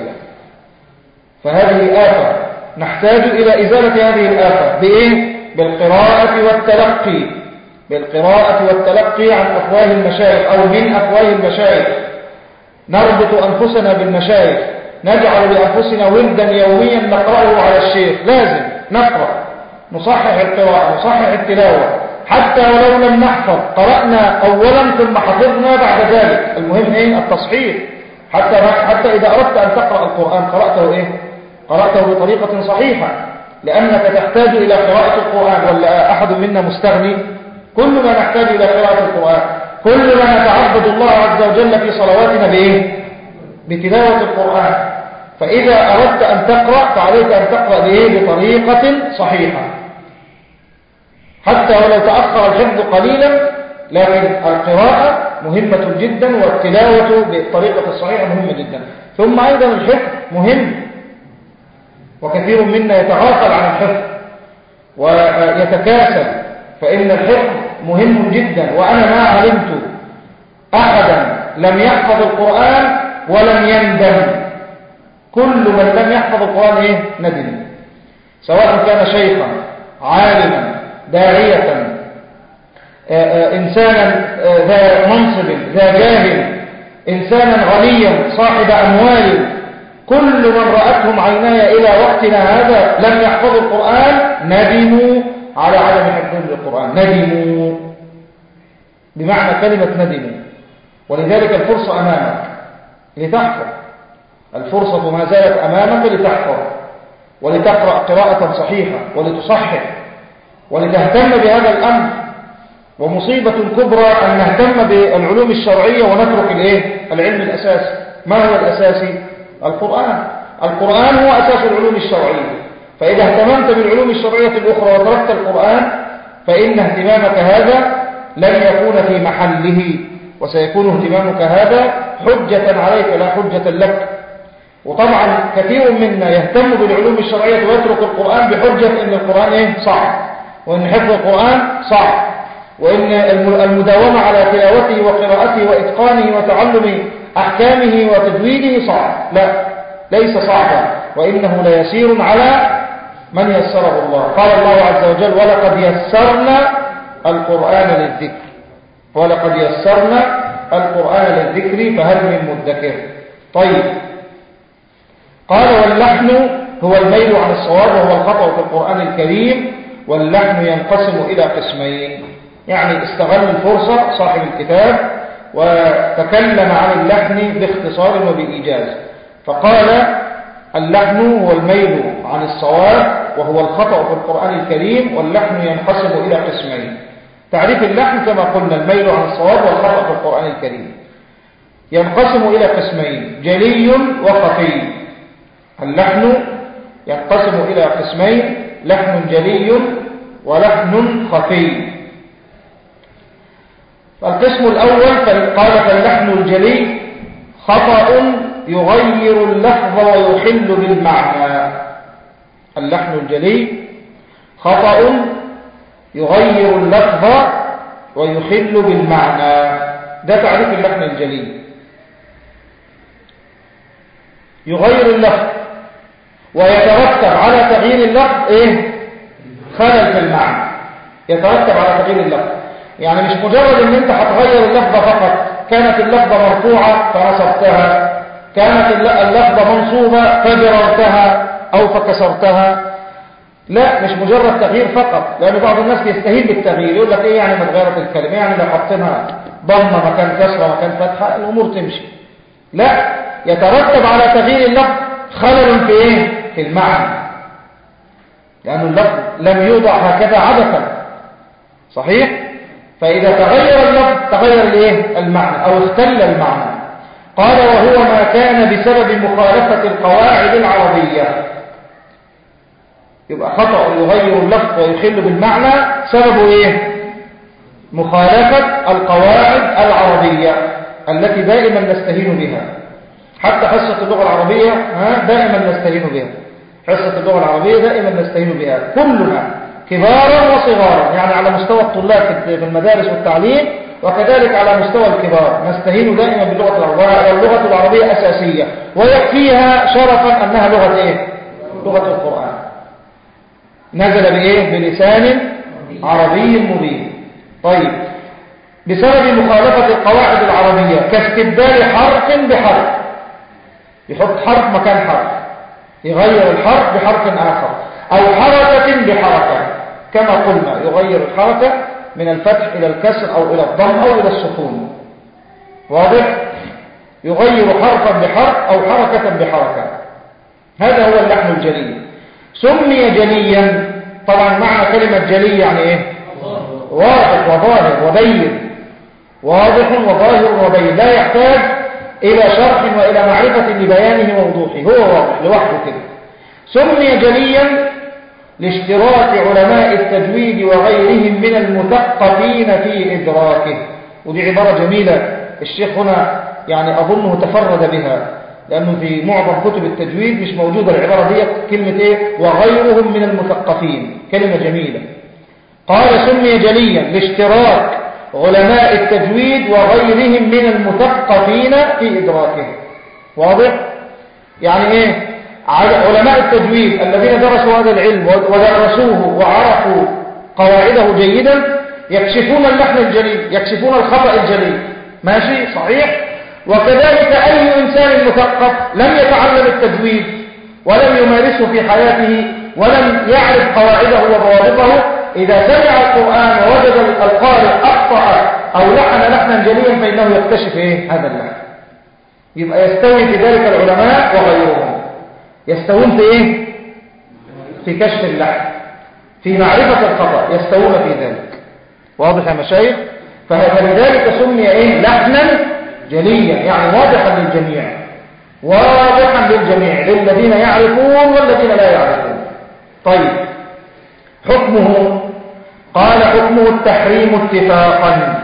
فهذه آفة نحتاج إلى إزالة هذه الآفة بإيه؟ بالقراءة والتلقي، بالقراءة والتلقي عن أفواه المشايخ أو من أفواه المشايخ. نربط أنفسنا بالمشايخ، نجعل لأنفسنا وردا يوميا نقرأه على الشيخ، لازم نقرأ، نصحح القراءة، نصحح التلاوة، حتى ولو لم نحفظ قرأنا أولا ثم حفظنا بعد ذلك. المهم إيه؟ التصحيح. حتى, حتى إذا أردت أن تقرأ القرآن قرأته إيه؟ قرأته بطريقة صحيحة، لأنك تحتاج إلى قراءة القرآن. ولا أحد منا مستغني؟ كلنا نحتاج إلى قراءة القرآن، كلنا نتعبد الله عز وجل في صلواتنا بإيه؟ بتلاوة القرآن. فإذا أردت أن تقرأ فعليك أن تقرأ بإيه؟ بطريقة صحيحة، حتى ولو تأخر الحفظ قليلا، لكن القراءة مهمة جدا والتلاوة بالطريقة الصحيحة مهمة جدا. ثم أيضا الحفظ مهم، وكثير منا يتغافل عن الحفظ ويتكاسل، فإن الحفظ مهم جدا. وأنا ما علمت أحدا لم يحفظ القرآن ولم يندم. كل من لم يحفظ القرآن إيه؟ ندم، سواء كان شيخا عالما داعية إنسانا ذا منصب ذا جاه، إنسانا غنيا صاحب أموال. كل من رأتهم عيناي إلى وقتنا هذا لم يحفظوا القرآن ندموا على عدم حفظهم للقرآن، ندموا بمعنى كلمة ندموا. ولذلك الفرصة أمامك لتحفظ، الفرصة ما زالت أمامك لتحفظ ولتقرأ قراءة صحيحة ولتصحح ولتهتم بهذا الأمر. ومصيبة كبرى أن نهتم بالعلوم الشرعية ونترك الإيه؟ العلم الأساسي. ما هو الأساسي؟ القرآن. القرآن هو أساس العلوم الشرعية. فإذا اهتممت بالعلوم الشرعية الأخرى وتركت القرآن فإن اهتمامك هذا لن يكون في محله، وسيكون اهتمامك هذا حجة عليك لا حجة لك. وطبعا كثير منا يهتم بالعلوم الشرعية ويترك القرآن بحجة إن القرآن إيه؟ صعب، وإن حفظ القرآن صعب، وإن المداومة على تلاوته وقراءته وإتقانه وتعلم أحكامه وتجويده صعب. لا، ليس صعبا، وإنه ليسير على من يسره الله. قال الله عز وجل: ولقد يسرنا القرآن للذكر، ولقد يسرنا القرآن للذكر فهل من مدكر. طيب، قال: واللحن هو الميل عن الصواب وهو الخطأ في القرآن الكريم. واللحن ينقسم إلى قسمين، يعني استغل الفرصة صاحب الكتاب وتكلم عن اللحن باختصار وبإيجاز، فقال: اللحن هو الميل عن الصواب وهو الخطأ في القرآن الكريم، واللحن ينقسم إلى قسمين. تعريف اللحن كما قلنا: الميل عن الصواب والخطأ في القرآن الكريم. ينقسم إلى قسمين: جلي وخفي. اللحن ينقسم إلى قسمين: لحن جلي ولحن خفي. القسم الأول قال فاللحن الجلي خطأ يغير اللفظ ويخل بالمعنى. اللحن الجلي خطأ يغير اللفظ ويخل بالمعنى. ده تعريف اللحن الجلي. يغير اللفظ ويترتب على تغيير اللفظ ايه؟ خلل في المعنى. يترتب على تغيير اللفظ، يعني مش مجرد ان انت هتغير اللفظة فقط. كانت اللفظة مرفوعة فنصبتها، كانت اللفظة منصوبة فجررتها او فكسرتها. لا، مش مجرد تغيير فقط، لان بعض الناس بيستهين بالتغيير، يقول لك ايه يعني ما اتغيرت الكلمة، يعني لو حطينا ضمة مكان كسرة مكان فتحة الامور تمشي. لا، يترتب على تغيير اللفظ خلل في ايه؟ في المعنى، لأن اللفظ لم يوضع هكذا عبثا. صحيح؟ فإذا تغير اللفظ تغير الايه؟ المعنى أو اختل المعنى. قال وهو ما كان بسبب مخالفة القواعد العربية. يبقى خطأ يغير اللفظ ويخل بالمعنى سببه ايه؟ مخالفة القواعد العربية التي دائما نستهين بها. حتى حصة اللغة العربية ها دائما نستهين بها. حصة اللغة العربية دائما نستهين بها كلنا كبارا وصغارا، يعني على مستوى الطلاب في المدارس والتعليم، وكذلك على مستوى الكبار نستهين دائما باللغة العربية. اللغة العربية أساسية، ويكفيها شرفا أنها لغة إيه؟ لغة القرآن. نزل بإيه؟ بلسان عربي مبين. طيب، بسبب مخالفة القواعد العربية كاستبدال حرف بحرف، يحط حرف مكان حرف، يغير الحرف بحرف آخر، أو حركة بحركة كما قلنا، يغير الحركة من الفتح إلى الكسر أو إلى الضم أو إلى السكون. واضح؟ يغير حرفا بحرف أو حركة بحركة. هذا هو اللحن الجلي. سمي جليا، طبعا معنى كلمة جلي يعني إيه؟ واضح وظاهر وبين. واضح وظاهر وبين، لا يحتاج إلى شرح وإلى معرفة لبيانه ووضوحه، هو واضح لوحده كده. سمي جليا لاشتراك علماء التجويد وغيرهم من المثقفين في إدراكه. ودي عبارة جميلة الشيخ هنا يعني أظنه تفرد بها، لأنه في معظم كتب التجويد مش موجودة العبارة دي، كلمة إيه؟ وغيرهم من المثقفين، كلمة جميلة. قال سمي جليا لاشتراك علماء التجويد وغيرهم من المثقفين في إدراكه. واضح؟ يعني إيه؟ علماء التجويد الذين درسوا هذا العلم ودرسوه وعرفوا قواعده جيدا يكشفون اللحن الجلي، يكشفون الخطأ الجلي. ماشي؟ صحيح؟ وكذلك أي إنسان مثقف لم يتعلم التجويد ولم يمارسه في حياته ولم يعرف قواعده وضوابطه، إذا سمع القرآن ووجد القارئ أخطأ أو لحن لحنا جليا فإنه يكتشف إيه؟ هذا اللحن. يبقى يستوي في ذلك العلماء وغيرهم، يستوون في إيه؟ في كشف اللحن، في معرفة الخطأ، يستوون في ذلك. واضح يا مشايخ؟ فلذلك سمي إيه؟ لحنا جليا، يعني واضحا للجميع، واضحا للجميع، للذين يعرفون والذين لا يعرفون. طيب، حكمه قال حكمه التحريم اتفاقا،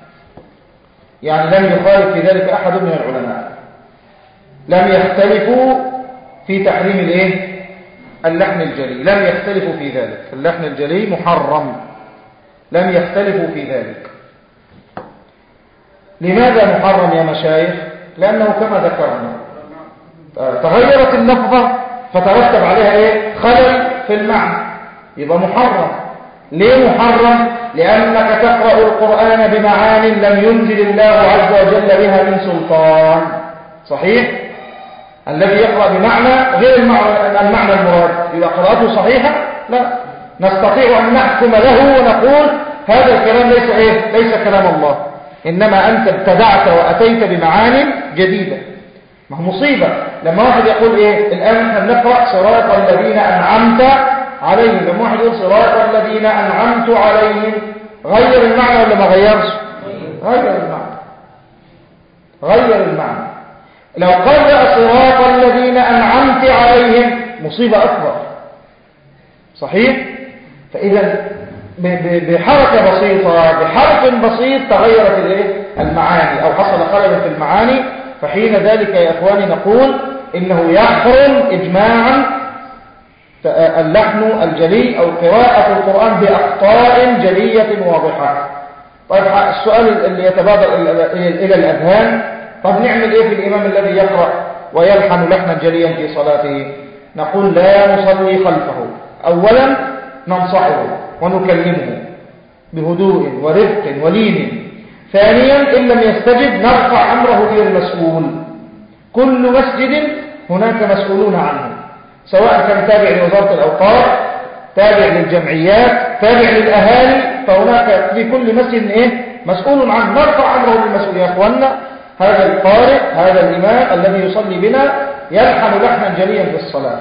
يعني لم يخالف في ذلك أحد من العلماء، لم يختلفوا في تحريم الايه؟ اللحن الجلي، لم يختلفوا في ذلك. اللحن الجلي محرم، لم يختلفوا في ذلك. لماذا محرم يا مشايخ؟ لأنه كما ذكرنا تغيرت اللفظة فترتب عليها ايه؟ خلل في المعنى، يبقى محرم. ليه محرم؟ لأنك تقرأ القرآن بمعان لم ينزل الله عز وجل بها من سلطان. صحيح؟ الذي يقرأ بمعنى غير المعنى, المعنى المراد، يبقى قراءته صحيحة؟ لا، نستطيع أن نحكم له ونقول هذا الكلام ليس إيه؟ ليس كلام الله، إنما أنت ابتدعت وأتيت بمعان جديدة. ما هو مصيبة لما واحد يقول إيه؟ الآن نحن نقرأ صراط الذين أنعمت عليهم، لما واحد يقول صراط الذين أنعمت عليهم، غير المعنى ولا ما غيرش؟ غير المعنى، غير المعنى. لو قرأ صراط الذين أنعمت عليهم مصيبة أكبر. صحيح؟ فإذا بحركة بسيطة بحرف بسيط تغيرت المعاني أو حصل خلل في المعاني، فحين ذلك يا إخواني نقول إنه يحرم إجماعا اللحن الجلي أو قراءة القرآن بأخطاء جلية واضحة. طيب السؤال اللي يتبادر إلى الأذهان، طب نعمل إيه في الإمام الذي يقرأ ويلحن لحنا جليا في صلاته؟ نقول لا نصلي خلفه. أولا ننصحه ونكلمه بهدوء ورفق ولين. ثانيا إن لم يستجب نرفع أمره إلى المسؤول. كل مسجد هناك مسؤولون عنه، سواء كان تابع لوزارة الأوقاف، تابع للجمعيات، تابع للأهالي، فهناك في كل مسجد إيه؟ مسؤول عنه، نرفع أمره للمسؤول. يا أخوانا هذا القارئ هذا الإمام الذي يصلي بنا يلحن لحنا جليا في الصلاة،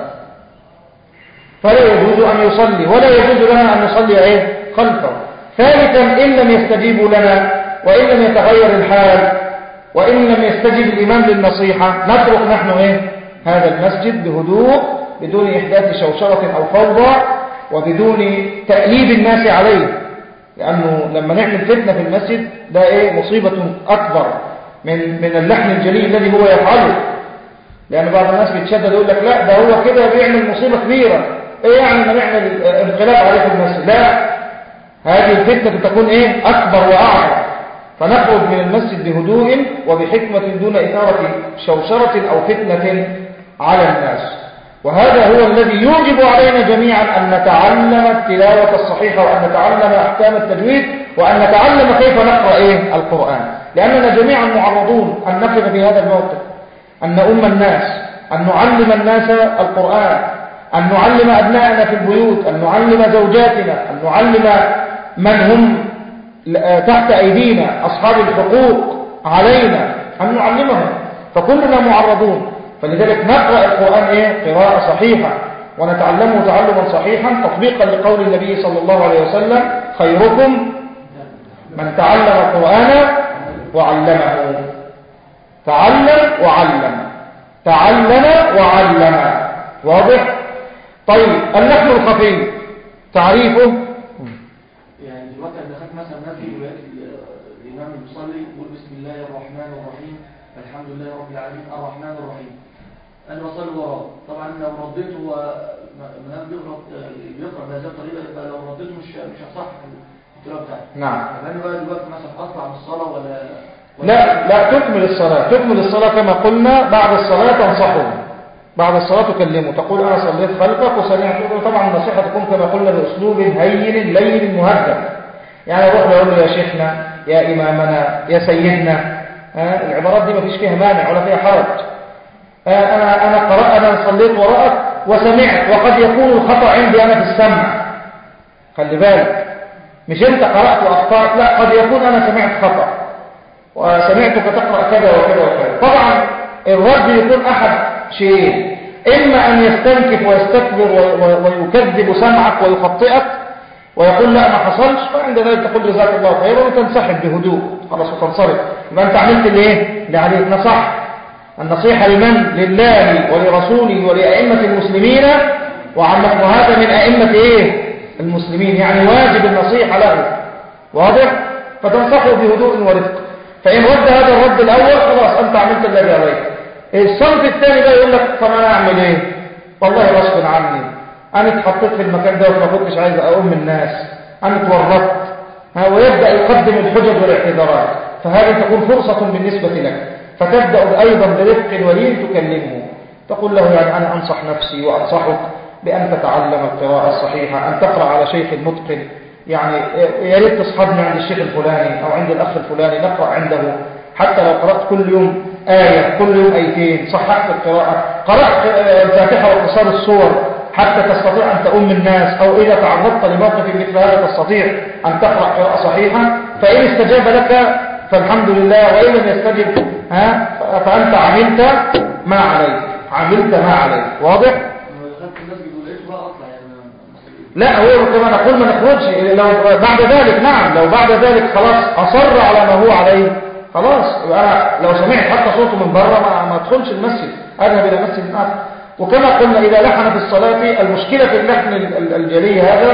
فلا يجوز أن يصلي ولا يجوز لنا أن نصلي إيه؟ خلفه. ثالثا إن لم يستجيبوا لنا وإن لم يتغير الحال وإن لم يستجب الإمام للنصيحة نترك نحن إيه؟ هذا المسجد بهدوء بدون إحداث شوشرة أو فوضى وبدون تأليب الناس عليه، لأنه لما نعمل فتنة في المسجد ده إيه؟ مصيبة أكبر من من اللحن الجلي الذي هو يفعله. لأن بعض الناس بيتشدد يقول لك لا ده هو كده بيعمل مصيبة كبيرة، إيه يعني ما نعمل انقلاب عليه في المسجد؟ لا، هذه الفتنة تكون إيه؟ أكبر وأعظم. فنخرج من المسجد بهدوء وبحكمة دون إثارة شوشرة أو فتنة على الناس. وهذا هو الذي يوجب علينا جميعا أن نتعلم التلاوة الصحيحة وأن نتعلم أحكام التجويد وأن نتعلم كيف نقرأ إيه؟ القرآن، لأننا جميعا معرضون أن نقف في هذا الموقف، أن نؤم الناس، أن نعلم الناس القرآن، أن نعلم أبنائنا في البيوت، أن نعلم زوجاتنا، أن نعلم من هم تحت أيدينا أصحاب الحقوق علينا، أن نعلمهم، فكلنا معرضون. فلذلك نقرأ القرآن إيه؟ قراءة صحيحة ونتعلمه تعلما صحيحا تطبيقا لقول النبي صلى الله عليه وسلم خيركم من تعلم القرآن وعلمه. تعلم وعلم، تعلم وعلم. واضح؟ طيب اللحن الخفي تعريفه؟ يعني دلوقتي انا دخلت مثلا نبي الامام المصلي يقول بسم الله الرحمن الرحيم الحمد لله رب العالمين الرحمن الرحيم، انا بصلي وراه. طبعا لو رديته ومنام بيقرا بيقرا بهذه الطريقه يبقى لو رديته مش مش هصح القراءه بتاعتي. نعم. فانا بقى دلوقتي مثلا اطلع من الصلاه ولا, ولا لا لا تكمل الصلاه، تكمل الصلاه كما قلنا. بعد الصلاه تنصحه، بعد الصلاة تكلمه، تقول أنا صليت خلفك وسمعت. طبعا النصيحة تكون كما قلنا بأسلوب هين لين مهذب، يعني روح له يا شيخنا يا إمامنا يا سيدنا. آه العبارات دي ما فيش فيها مانع ولا فيها حرج. آه أنا أنا قرأت أنا صليت وراءك وسمعت، وقد يكون الخطأ عندي أنا في السمع. خلي بالك، مش أنت قرأت وأخطأت، لا، قد يكون أنا سمعت خطأ وسمعتك تقرأ كذا وكذا وكذا. طبعا الرد يكون أحد شيء، إما أن يستنكف ويستكبر ويكذب سمعك ويخطئك ويقول لا ما حصلش، فعند ذلك تقول جزاك الله خيرا وتنسحب بهدوء خلاص وتنصرف. يبقى أنت عملت الايه اللي عليك، نصح. النصيحة لمن؟ لله ولرسوله ولأئمة المسلمين، وعمق هذا من أئمة إيه؟ المسلمين، يعني واجب النصيحة له. واضح؟ فتنصحه بهدوء ورفق. فإن رد هذا الرد الأول خلاص أنت عملت الذي عليك. الصنف الثاني بقى يقول لك طب انا اعمل ايه؟ والله غصب عني، انا اتحطيت في المكان ده وما كنتش عايز اقوم الناس، انا اتورطت، ها، ويبدا يقدم الحجج والاعتذارات. فهذه تكون فرصه بالنسبه لك، فتبدا ايضا برفق ولين تكلمه، تقول له يعني انا انصح نفسي وانصحك بان تتعلم القراءه الصحيحه، ان تقرا على شيخ متقن، يعني يا ريت تصحبني عند الشيخ الفلاني او عند الاخ الفلاني نقرا عنده، حتى لو قرات كل يوم آية كل يوم آيتين، صححت القراءة، قرأت الفاتحة واقتصار الصور حتى تستطيع أن تؤم الناس، أو إذا تعرضت لموقف مثل هذا تستطيع أن تقرأ قراءة صحيحة. فإن استجاب لك فالحمد لله، وإن لم يستجب ها فأنت عملت ما عليك، عملت ما عليك. واضح؟ لا هو كما نقول ما نخرجش لو بعد ذلك. نعم لو بعد ذلك خلاص أصر على ما هو عليه خلاص، أنا لو سمعت حتى صوته من بره ما, ما ادخلش المسجد، أذهب إلى مسجد آخر. وكما قلنا إذا لحن في الصلاة، المشكلة في اللحن الجلي هذا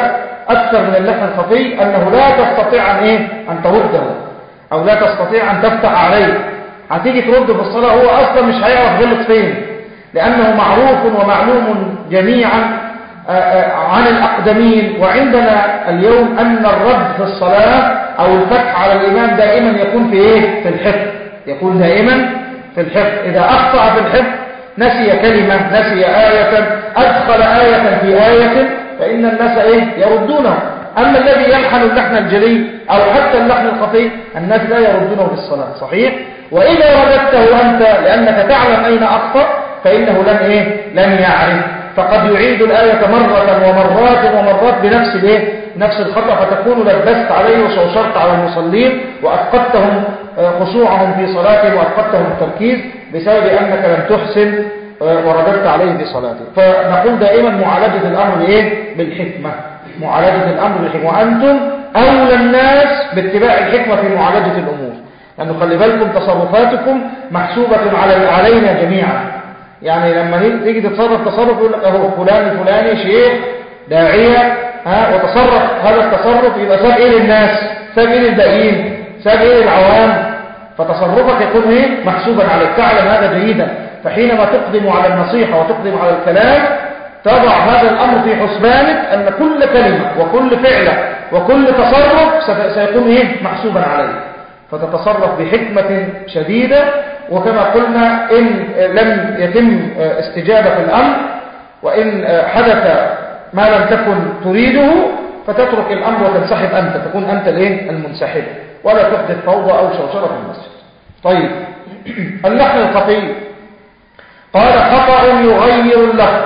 أكثر من اللحن الخفي أنه لا تستطيع أن إيه أن ترده أو لا تستطيع أن تفتح عليه. هتيجي ترد في الصلاة هو أصلا مش هيعرف غلط فين، لأنه معروف ومعلوم جميعا عن الأقدمين. وعندنا اليوم أن الرد في الصلاة أو الفتح على الإمام دائما يكون في إيه؟ في الحفظ، يكون دائما في الحفظ. إذا أخطأ في الحفظ، نسي كلمة، نسي آية، أدخل آية في آية، فإن الناس إيه؟ يردونه. أما الذي يلحن اللحن الجلي أو حتى اللحن الخفي الناس لا يردونه في الصلاة، صحيح؟ وإذا رددته أنت لأنك تعلم أين أخطأ فإنه لن إيه؟ لن يعرف، فقد يعيد الآية مرة ومرات ومرات بنفس الإيه؟ نفس الخطأ، فتكون لبست عليه وشوشرت على المصلين وأفقدتهم خشوعهم في صلاتهم وأفقدتهم التركيز بسبب أنك لم تحسن ورددت عليه في صلاته. فنقول دائما معالجة الأمر إيه؟ بالحكمة، معالجة الأمر بالحكمة، وأنتم أولى الناس باتباع الحكمة في معالجة الأمور، لأنه خلي بالكم تصرفاتكم محسوبة على علينا جميعا. يعني لما تيجي تتصرف تصرف يقول لك أهو فلان الفلاني شيخ داعية ها وتصرف هذا التصرف، يبقى ساب إيه للناس؟ ساب إيه للباقيين؟ ساب إيه للعوام؟ فتصرفك يكون إيه؟ محسوبا عليك، تعلم هذا جيدا. فحينما تقدم على النصيحة وتقدم على الكلام تضع هذا الأمر في حسبانك أن كل كلمة وكل فعلة وكل تصرف سيكون إيه؟ محسوبا عليك، فتتصرف بحكمة شديدة. وكما قلنا إن لم يتم استجابة الأمر وإن حدث ما لم تكن تريده فتترك الأمر وتنسحب أنت، تكون أنت الإيه؟ المنسحب، ولا تحدث فوضى أو شوشرة في المسجد. طيب اللحن الخفي قال خطأ يغير اللفظ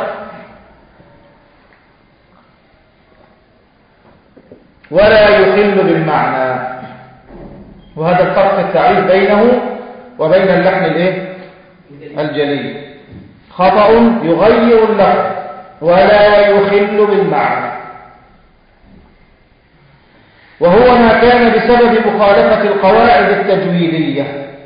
ولا يخل بالمعنى، وهذا الفرق التعريف بينه وبين اللحن الايه الجلي. خطأ يغير اللفظ ولا يخل بالمعنى، وهو ما كان بسبب مخالفة القواعد التجويدية،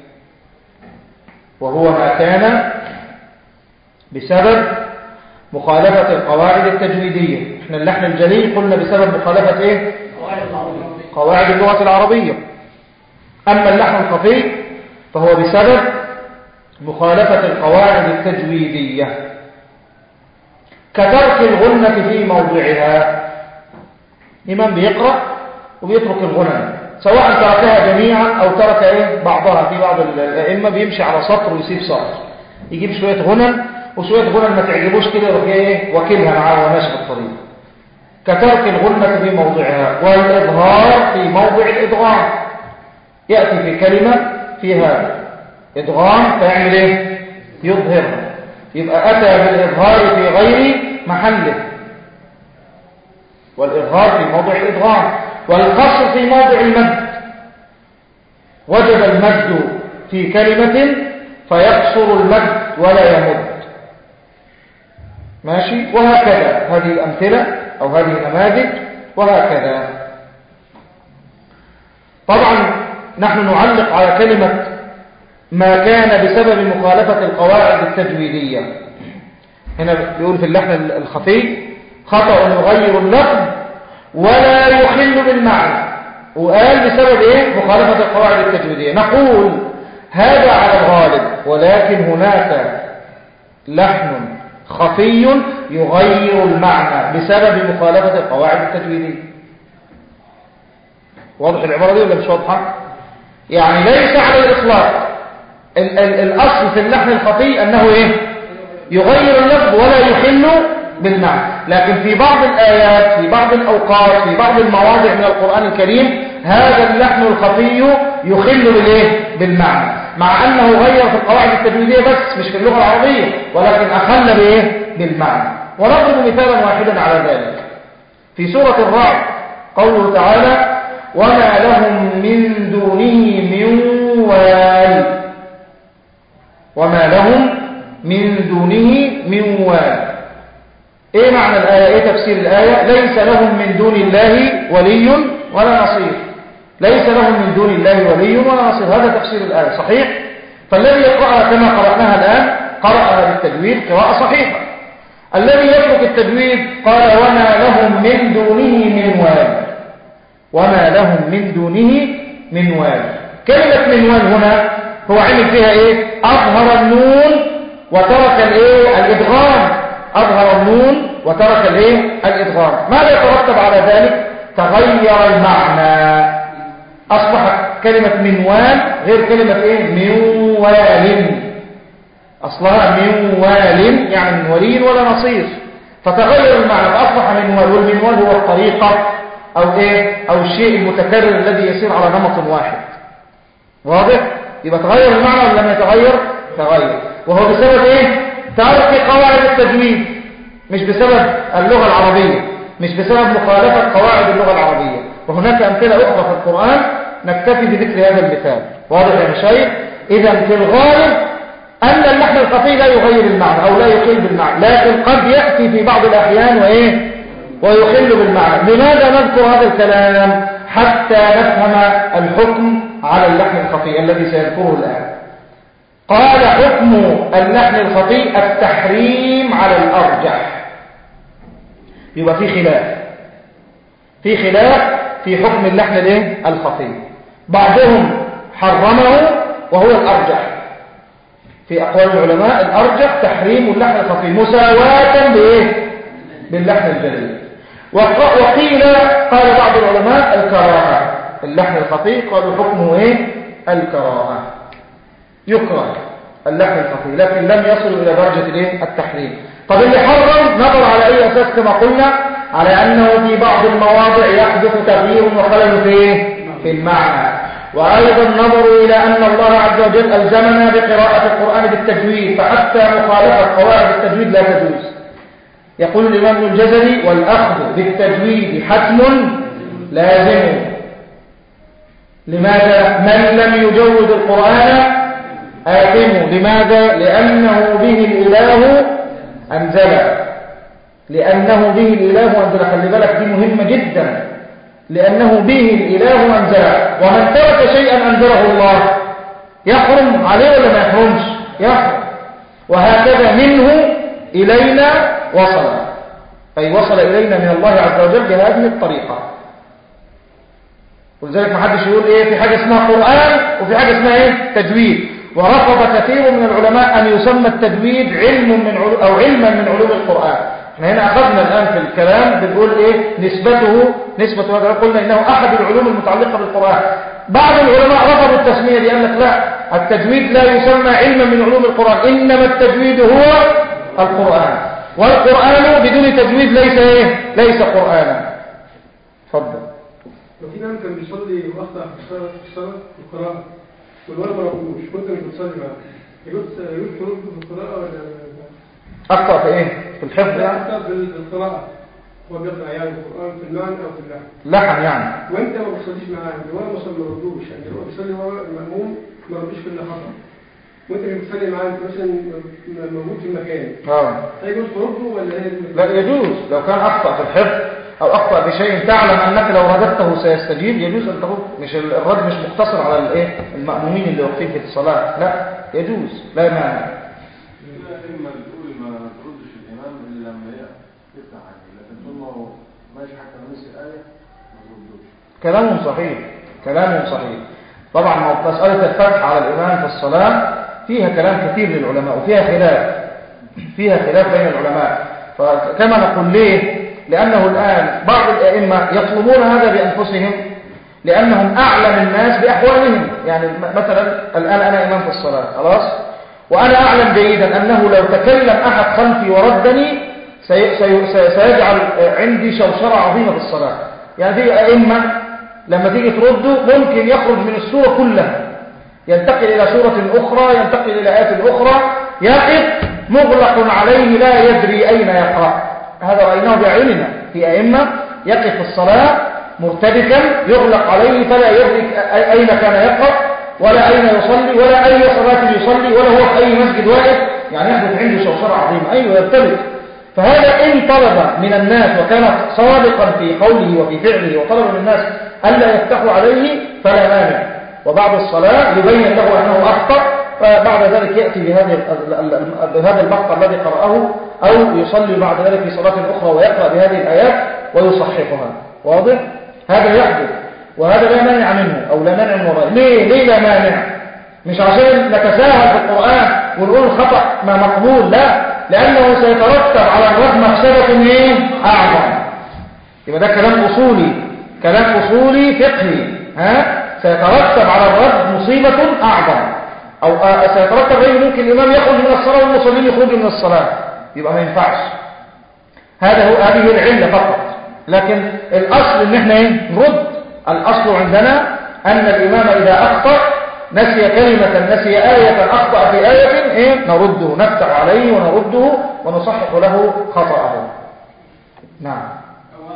وهو ما كان بسبب مخالفة القواعد التجويدية. احنا اللحن الجلي قلنا بسبب مخالفة ايه؟ قواعد اللغة العربية. أما اللحن الخفي فهو بسبب مخالفة القواعد التجويدية، كترك الغنة في موضعها. إمام بيقرأ وبيترك الغنة، سواء تركها جميعا أو ترك إيه؟ بعضها. في بعض الأئمة بيمشي على سطر ويسيب سطر، يجيب شوية غنى وشوية غنى ما تعجبوش كده يروح ايه وكلها معاه وماشي في الطريق. كترك الغنة في موضعها والإظهار في موضع الإدغام. يأتي في كلمة فيها إدغام فيعمل ايه؟ يظهر، يبقى أتى بالإظهار في غير محله، والإظهار في موضع الإدغام، والقصر في موضع المد. وجب المد في كلمة فيقصر المد ولا يمد، ماشي. وهكذا هذه أمثلة أو هذه نماذج وهكذا. طبعا نحن نعلق على كلمة ما كان بسبب مخالفة القواعد التجويدية. هنا بيقول في اللحن الخفي خطأ يغير اللفظ ولا يخل بالمعنى، وقال بسبب ايه؟ مخالفة القواعد التجويدية. نقول هذا على الغالب، ولكن هناك لحن خفي يغير المعنى بسبب مخالفة القواعد التجويدية. واضح العبارة دي ولا مش واضحة؟ يعني ليس على الإطلاق ال ال الأصل في اللحن الخفي أنه إيه؟ يغير اللفظ ولا يخل بالمعنى، لكن في بعض الآيات في بعض الأوقات في بعض المواضع من القرآن الكريم هذا اللحن الخفي يخل بالإيه؟ بالمعنى، مع أنه غير في القواعد التجويدية بس مش في اللغة العربية، ولكن أخل بإيه؟ بالمعنى. ونضرب مثالا واحدا على ذلك في سورة الرعد، قوله تعالى وما لهم من دونه من وال. وما لهم من دونه من وال، ايه معنى الآية؟ ايه تفسير الآية؟ ليس لهم من دون الله ولي ولا نصير. ليس لهم من دون الله ولي ولا نصير، هذا تفسير الآية صحيح. فالذي يقرأها كما قرأناها الآن قرأها بالتجويد قراءة صحيحة. الذي يترك التجويد قال وما لهم من دونه من وال، وما لهم من دونه من وال. كلمة من وال هنا هو عمل فيها ايه؟ اظهر النون وترك الايه؟ الادغام. اظهر النون وترك الايه؟ الادغام. ماذا يترتب على ذلك؟ تغير المعنى، اصبحت كلمة من وال غير كلمة ايه؟ من وال. اصلها من وال يعني من ولي ولا نصير، فتغير المعنى فاصبح من وال. والمنوال هو الطريقة او ايه؟ او الشيء المتكرر الذي يسير على نمط واحد. واضح؟ يبقى تغير المعنى ولا لم يتغير؟ تغير. وهو بسبب ايه؟ ترك قواعد التجويد، مش بسبب اللغة العربية، مش بسبب مخالفة قواعد اللغة العربية. وهناك أمثلة أخرى في القرآن، نكتفي بذكر هذا المثال. واضح يا مشايخ؟ إذا في الغالب أن اللحن الخفي لا يغير المعنى أو لا يخل بالمعنى، لكن قد يأتي في بعض الأحيان وإيه؟ ويخل بالمعنى. لماذا نذكر هذا الكلام؟ حتى نفهم الحكم على اللحن الخفي الذي سيذكره الآن. قال حكم اللحن الخفي التحريم على الأرجح. يبقى في خلاف في خلاف في حكم اللحن الايه؟ الخفي. بعضهم حرمه وهو الأرجح في أقوال العلماء، الأرجح تحريم اللحن الخفي مساواة بإيه؟ باللحن الجلي. وقيل قال بعض العلماء الكراهة، اللحن الخفي قالوا حكمه ايه؟ الكراهة، يكره اللحن الخفي، لكن لم يصل إلى درجة الايه؟ التحريم. طب اللي حرم نظر على أي أساس؟ كما قلنا على أنه في بعض المواضع يحدث تغيير وخلل في في المعنى. وأيضا نظروا إلى أن الله عز وجل ألزمنا بقراءة القرآن بالتجويد، فحتى مخالفة قواعد التجويد لا تجوز. يقول الإمام ابن الجزري والأخذ بالتجويد حتم لازم. لماذا؟ من لم يجود القرآن آثم. لماذا؟ لأنه به الإله أنزل، لأنه به الإله أنزل. خلي بالك دي مهمة جدا، لأنه به الإله أنزل. ومن ترك شيئا أنزله الله يحرم عليه ولا ما يحرمش؟ يحرم. وهكذا منه إلينا وصل، أي وصل إلينا من الله عز وجل بهذه الطريقة. ولذلك ما حدش يقول إيه في حاجة اسمها قرآن وفي حاجة اسمها إيه؟ تجويد. ورفض كثير من العلماء أن يسمى التجويد علم من علو أو علما من علوم القرآن. احنا هنا أخذنا الآن في الكلام بنقول إيه نسبته نسبة هذا، قلنا إنه أحد العلوم المتعلقة بالقرآن. بعض العلماء رفضوا التسمية دي، قال لك لا، التجويد لا يسمى علما من علوم القرآن، إنما التجويد هو القرآن، والقرآن بدون تجويد ليس إيه؟ ليس قرآنا. تفضل. وفي ناس كان بيصلي واخطأ في الصلاة في القراءة والولد ما ربوش، كنت مش بتصلي معاه، يقول يقول شروط في القراءة ولا أخطأ في إيه؟ في الحفظ يعني؟ أخطأ في القراءة، هو بيقرأ يعني القرآن في المعنى أو في اللحن. لحن يعني. وأنت ما بتصليش معاه، الولد ما صلي ما ردوش، يعني هو بيصلي هو المأموم ما ردوش كل خطأ. وأنت اللي بتصلي معاه أنت مثلا موجود في المكان. آه. هيجوز ترده ولا هي؟ لا يجوز، لو كان أخطأ في الحفظ أو أخطأ بشيء تعلم أنك لو رددته سيستجيب يجوز أن ترد. مش الرد مش مقتصر على الإيه؟ المأمومين اللي واقفين في الصلاة، لا يجوز لا مانع. إما بتقول ما تردش الإمام إلا لما يفتح عليه، لكن ثم ماشي حتى لو نسي آية ما تردوش. كلام صحيح، كلام صحيح. طبعا مسألة الفتح على الإمام في الصلاة فيها كلام كثير للعلماء وفيها خلاف، فيها خلاف بين العلماء. فكما نقول ليه؟ لأنه الآن بعض الأئمة يطلبون هذا بأنفسهم لأنهم أعلم الناس بأحوالهم. يعني مثلا الآن أنا إمام في الصلاة خلاص، وأنا أعلم جيدا أنه لو تكلم أحد خلفي وردني سي سي سيجعل عندي شوشرة عظيمة في الصلاة. يعني في أئمة لما تيجي ترده ممكن يخرج من السورة كلها، ينتقل إلى سورة أخرى، ينتقل إلى آيات أخرى، يقف مغلق عليه لا يدري أين يقرأ. هذا رأيناه بأعيننا في أئمة يقف في الصلاة مرتبكا يغلق عليه فلا يدري أين كان يقرأ ولا أين يصلي ولا أي صلاة يصلي ولا هو في أي مسجد واقف، يعني يحدث عنده شوشرة عظيمة. أيوه يرتبك. فهذا إن طلب من الناس وكان صادقا في قوله وفي فعله وطلب من الناس ألا يفتحوا عليه فلا مانع، وبعد الصلاة يبين له أنه أخطأ، فبعد ذلك يأتي بهذا بهذا المقطع الذي قرأه أو يصلي بعد ذلك في صلاة أخرى ويقرأ بهذه الآيات ويصححها. واضح؟ هذا يحدث وهذا لا مانع منه أو لا مانع من ورائه. ليه؟ ليه لا مانع؟ مش عشان نتساهل في القرآن ونقول الخطأ ما مقبول، لا، لأنه سيترتب على الرد مفسدة ايه؟ أعظم. يبقى ده كلام أصولي، كلام أصولي فقهي، ها؟ سيترتب على الرد مصيبة أعظم، أو سيترتب عليه ممكن الإمام يخرج من الصلاة والمصلين يخرجوا من الصلاة، يبقى ما ينفعش. هذا هو هذه العلة فقط، لكن الأصل إن احنا ايه؟ نرد. الأصل عندنا أن الإمام إذا أخطأ نسي كلمة، نسي آية، أخطأ في آية، إيه؟ نرده، نفتح عليه ونرده ونصحح له خطأه. نعم. هو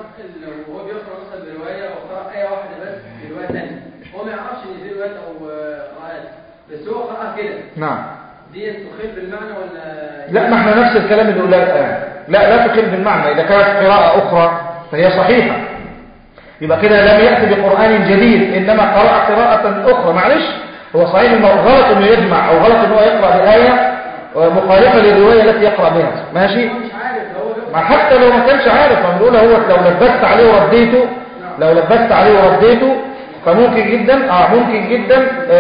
لو هو بيقرأ مثلا برواية أو قرأ آية واحدة بس في رواية ثانية، هو ما يعرفش إن دي رواية أو قراءات، بس هو قرأها كده. نعم. دي تخل بالمعنى ولا؟ لا، ما احنا نفس الكلام اللي قلناه الآن. لا لا تخل بالمعنى. إذا كانت قراءة أخرى فهي صحيحة، يبقى كده لم يأتي بقرآن جديد، إنما قرأ قراءة أخرى. معلش، هو صحيح إنه غلط إنه يجمع أو غلط إنه يقرأ بآية مخالفة للرواية التي يقرأ بها، ماشي؟ ما حتى لو ما كانش عارف، هنقول هو لو لبست عليه ورديته، لو لبست عليه ورديته فممكن جدا اه ممكن جدا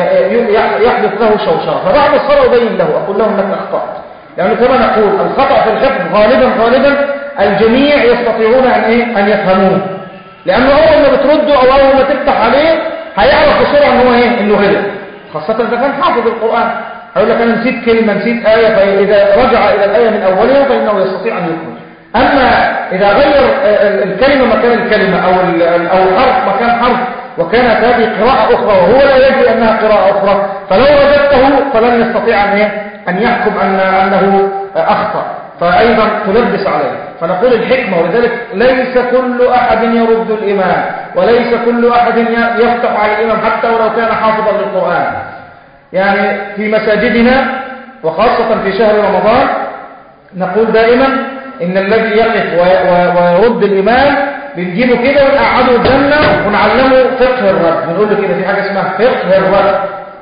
يحدث له شوشرة. فبعد الصلاة أبين له، أقول له إنك أخطأت، لأنه كما نقول الخطأ في الحفظ غالبا غالبا الجميع يستطيعون أن إيه؟ أن يفهموه، لأنه أول ما بترده أو أول ما تفتح عليه هيعرف بسرعة إن هو إيه؟ إنه غلط، خاصة إذا كان حافظ القرآن. هيقول لك أنا نسيت كلمة، نسيت آية، فإذا رجع إلى الآية من أولها فإنه يستطيع أن يخرج. أما إذا غير الكلمة مكان الكلمة أو أو الحرف مكان حرف وكانت هذه قراءة أخرى وهو لا يدري أنها قراءة أخرى، فلو وجدته فلن يستطيع أن أن يحكم أن أنه أخطأ، فأيضا تلبس عليه. فنقول الحكمة، ولذلك ليس كل أحد يرد الإمام، وليس كل أحد يفتح على الإمام حتى ولو كان حافظا للقرآن. يعني في مساجدنا وخاصة في شهر رمضان نقول دائما إن الذي يقف ويرد الإمام بنجيبه كده ونقعده قدامنا ونعلمه فقه الرد. بنقول له كده في حاجة اسمها فقه الرد،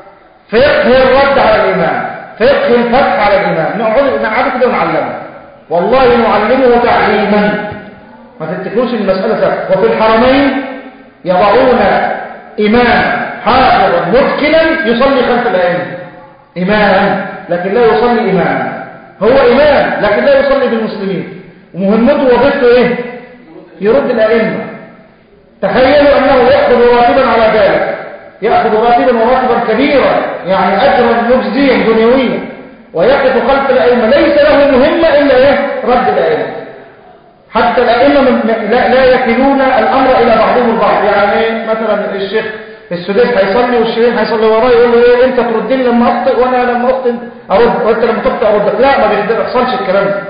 فقه الرد على الإمام، فقه الفتح على الإمام، نقعده كده ونعلمه، والله نعلمه تعليما، ما تتكلوش المسألة سهلة. وفي الحرمين يضعون إمام حافظا متقنا يصلي خلف الأئمة، إمام لكن لا يصلي إمام، هو إمام لكن لا يصلي بالمسلمين، ومهمته وظيفته إيه؟ يرد الأئمة. تخيلوا أنه يأخذ راتبا على ذلك، يأخذ راتبا وراتبا كبيرا، يعني أجرا مجزيا دنيويا، ويقف خلف الأئمة ليس له مهمة إلا إيه؟ رد الأئمة. حتى الأئمة لا, لا يكلون الأمر إلى بعضهم البعض. يعني مثلا الشيخ السديس هيصلي والشيخ هيصلي وراه، يقول له إيه؟ أنت تردني لما أخطئ وأنا لما أخطئ أرد، وأنت لما تخطئ أردك. لا، ما بيحصلش الكلام ده.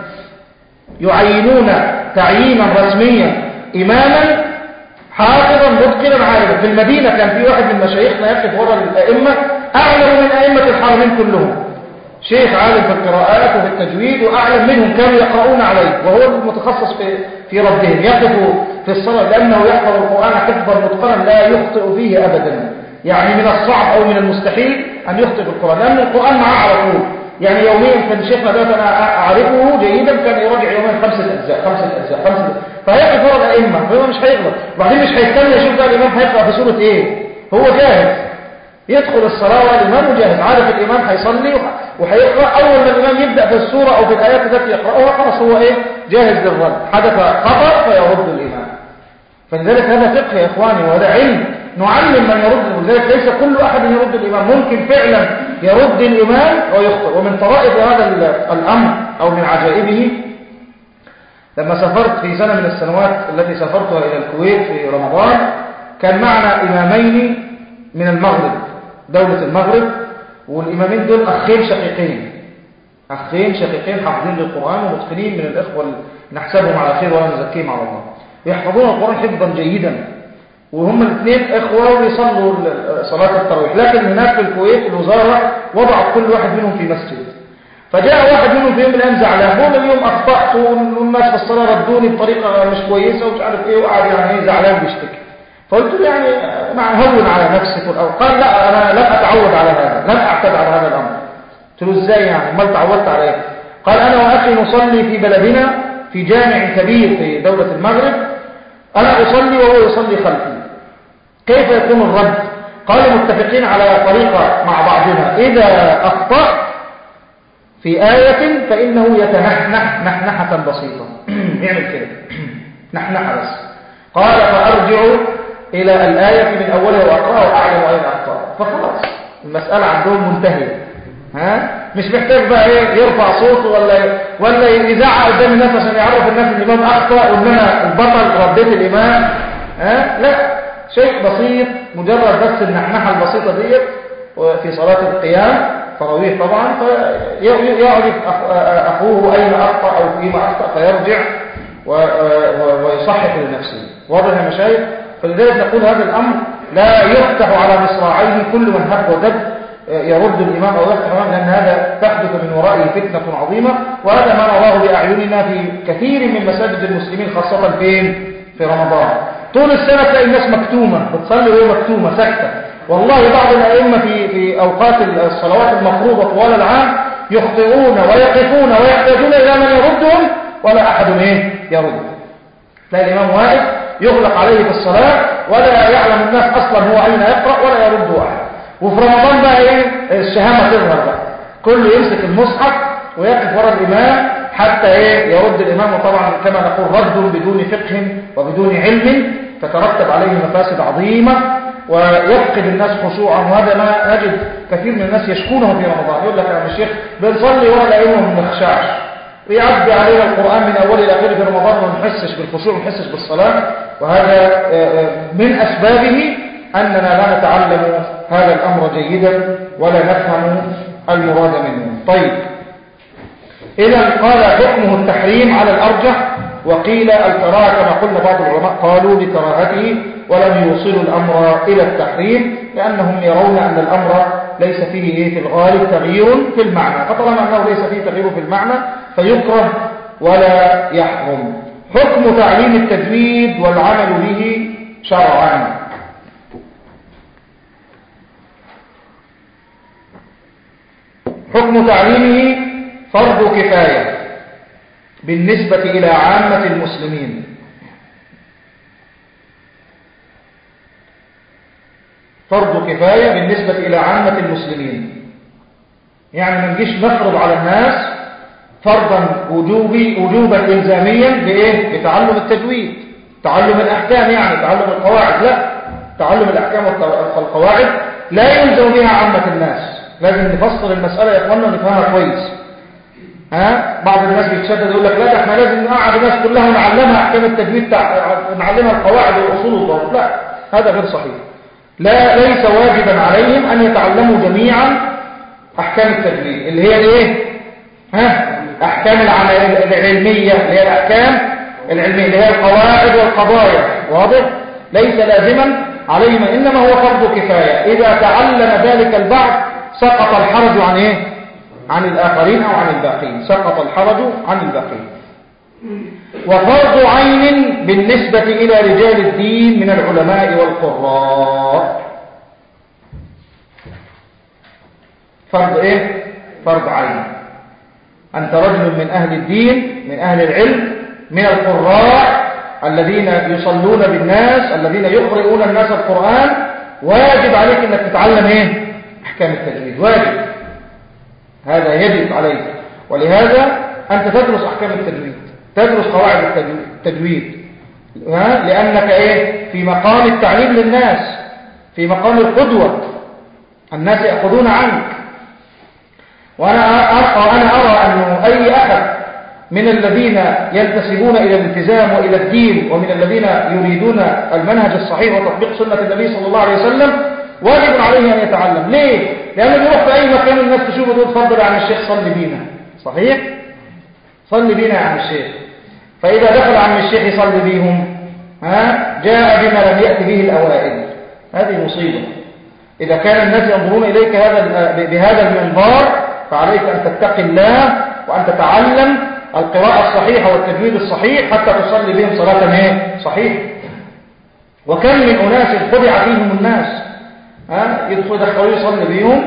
يعينون تعيينا رسميا إماما حافظا متقنا عالما. في المدينة كان في واحد من مشايخنا يقف وراء الأئمة أعلم من أئمة الحرمين كلهم، شيخ عالم في القراءات وفي التجويد وأعلم منهم، كانوا يقرؤون عليه وهو المتخصص في في ردهم. يقف في الصلاة لأنه يحفظ القرآن حفظا متقنا لا يخطئ فيه أبدا. يعني من الصعب أو من المستحيل أن يخطئ في القرآن، لأن القرآن معه على طول. يعني يوميا كان شيخنا ده أنا أعرفه جيدا كان يراجع يوميا خمسة أجزاء خمسة أجزاء خمسة أجزاء، فهيقف وراء الأئمة فهو مش هيغلط. وبعدين مش هيستنى يشوف بقى الإمام هيقرأ في سورة إيه، هو جاهز يدخل الصلاة والإمام جاهز، عارف الإمام هيصلي وهيقرأ. أول ما الإمام يبدأ في السورة أو في الآيات التي يقرأها خلاص هو إيه؟ جاهز للرد. حدث خطأ فيرد الإمام. فلذلك هذا فقه يا إخواني وهذا علم نعلم من يرد. ولذلك ليس كل أحد يرد الإمام، ممكن فعلا يرد الإمام ويخطئ. ومن طرائف هذا الأمر أو من عجائبه لما سافرت في سنة من السنوات التي سافرتها إلى الكويت في رمضان، كان معنا إمامين من المغرب، دولة المغرب، والإمامين دول أخين شقيقين، أخين شقيقين حافظين للقرآن ومتقنين من الإخوة نحسبهم على خير ولا نزكيهم على الله، يحفظون القرآن حفظا جيدا، وهم الاثنين إخوة ويصلوا صلاة التراويح. لكن هناك في الكويت الوزارة وضعت كل واحد منهم في مسجد. فجاء واحد منهم في يوم من الأيام زعلان، بقول اليوم أخطأت والناس في الصلاة ردوني بطريقة مش كويسة ومش عارف إيه، وقعد يعني زعلان بيشتكي. فقلت له يعني مع هون على نفسك والأول. قال لا أنا لم أتعود على هذا، لم أعتد على هذا الأمر. قلت له إزاي يعني؟ ما تعودت عليه؟ قال أنا وأخي نصلي في بلدنا في جامع كبير في دولة المغرب، أنا أصلي وهو يصلي خلفي، كيف يكون الرد؟ قال متفقين على طريقة مع بعضنا، إذا أخطأ في آية فإنه يتنحنح نحنحة بسيطة يعمل كده نحنحة بس. قال فأرجع إلى الآية من أولها وأقرأها وأعلم أين أخطأ، فخلاص المسألة عندهم منتهية. ها مش محتاج بقى ايه يرفع صوته ولا ولا يزعق قدام الناس عشان يعرف الناس ان الامام اخطا وان انا البطل رديت الامام. ها لا، شيء بسيط، مجرد بس النحنحه البسيطه ديت في صلاه القيام تراويح طبعا، فيعرف اخوه اين اخطا او فيما اخطا فيرجع ويصحح لنفسه. واضح يا مشايخ؟ فلذلك نقول هذا الامر لا يفتح على مصراعيه كل من هب ودب يرد الإمام أو يفتح الإمام، لأن هذا تحدث من ورائه فتنة عظيمة، وهذا ما نراه بأعيننا في كثير من مساجد المسلمين خاصة فين؟ في رمضان. طول السنة تلاقي الناس مكتومة بتصلي وهي مكتومة ساكتة. والله بعض الأئمة في في أوقات الصلوات المفروضة طوال العام يخطئون ويقفون ويحتاجون إلى من يردهم ولا أحد إيه يرد. تلاقي الإمام واقف يغلق عليه في الصلاة ولا يعلم الناس أصلا هو أين يقرأ ولا يرد أحد. وفي رمضان بقى ايه الشهامة تظهر بقى، كله يمسك المصحف ويقف وراء الإمام حتى ايه يرد الإمام، وطبعا كما نقول رد بدون فقه وبدون علم تترتب عليه مفاسد عظيمة ويفقد الناس خشوعا. وهذا ما نجد كثير من الناس يشكونه في رمضان، يقول لك يا الشيخ بنصلي ولا يوم ما نخشعش، ويعدي علينا القرآن من أول إلى آخره في رمضان وما نحسش بالخشوع وما نحسش بالصلاة. وهذا من أسبابه أننا لا نتعلم هذا الأمر جيدا ولا نفهم المراد منه. طيب، إذا قال حكمه التحريم على الأرجح، وقيل الكراهة كما قلنا بعض العلماء قالوا لكراهته ولم يوصلوا الأمر إلى التحريم، لأنهم يرون أن الأمر ليس فيه في الغالب تغيير في المعنى، فطالما أنه ليس فيه تغيير في المعنى فيكره ولا يحرم. حكم تعليم التجويد والعمل به شرعا. حكم تعليمه فرض كفاية بالنسبة إلى عامة المسلمين. فرض كفاية بالنسبة إلى عامة المسلمين، يعني ما نجيش نفرض على الناس فرضا وجوبي وجوبا إلزاميا بإيه؟ بتعلم التجويد، تعلم الأحكام، يعني تعلم القواعد. لا، تعلم الأحكام والقواعد لا يلزم بها عامة الناس، لازم نفصل المسألة يا اخوانا ونفهمها كويس. ها بعض الناس بيتشدد يقول لك لا احنا لازم نقعد الناس كلها ونعلمها احكام التجويد، نعلمها القواعد والاصول والضوابط. لا، هذا غير صحيح. لا، ليس واجبا عليهم ان يتعلموا جميعا احكام التجويد اللي هي الايه؟ ها احكام العلميه، اللي هي الاحكام العلميه اللي هي القواعد والقضايا. واضح؟ ليس لازما عليهم، انما هو فرض كفايه. اذا تعلم ذلك البعض سقط الحرج عن ايه؟ عن الآخرين أو عن الباقين، سقط الحرج عن الباقين. وفرض عين بالنسبة إلى رجال الدين من العلماء والقراء. فرض ايه؟ فرض عين. أنت رجل من أهل الدين، من أهل العلم، من القراء الذين يصلون بالناس، الذين يقرؤون الناس القرآن، واجب عليك أنك تتعلم ايه؟ أحكام التجويد. واجب، هذا يجب عليك. ولهذا أنت تدرس أحكام التجويد، تدرس قواعد التجويد، لأنك إيه؟ في مقام التعليم للناس، في مقام القدوة، الناس يأخذون عنك. وأنا أرى, أنا أرى أنه أي أحد من الذين ينتسبون إلى الالتزام وإلى الدين ومن الذين يريدون المنهج الصحيح وتطبيق سنة النبي صلى الله عليه وسلم واجب عليه أن يتعلم. ليه؟ لأنه بيروح في أي مكان الناس تشوفه تقول تفضل يا عم الشيخ صلي بينا. صحيح؟ صلي بينا يا عم الشيخ. فإذا دخل عم الشيخ يصلي بيهم ها جاء بما لم يأتي به الأوائل. هذه مصيبة. إذا كان الناس ينظرون إليك هذا بهذا المنظار فعليك أن تتقي الله وأن تتعلم القراءة الصحيحة والتجويد الصحيح حتى تصلي بهم صلاة صحيحة. وكم من أناس خدع فيهم الناس، ها يدخل دخلوا يصلي بيهم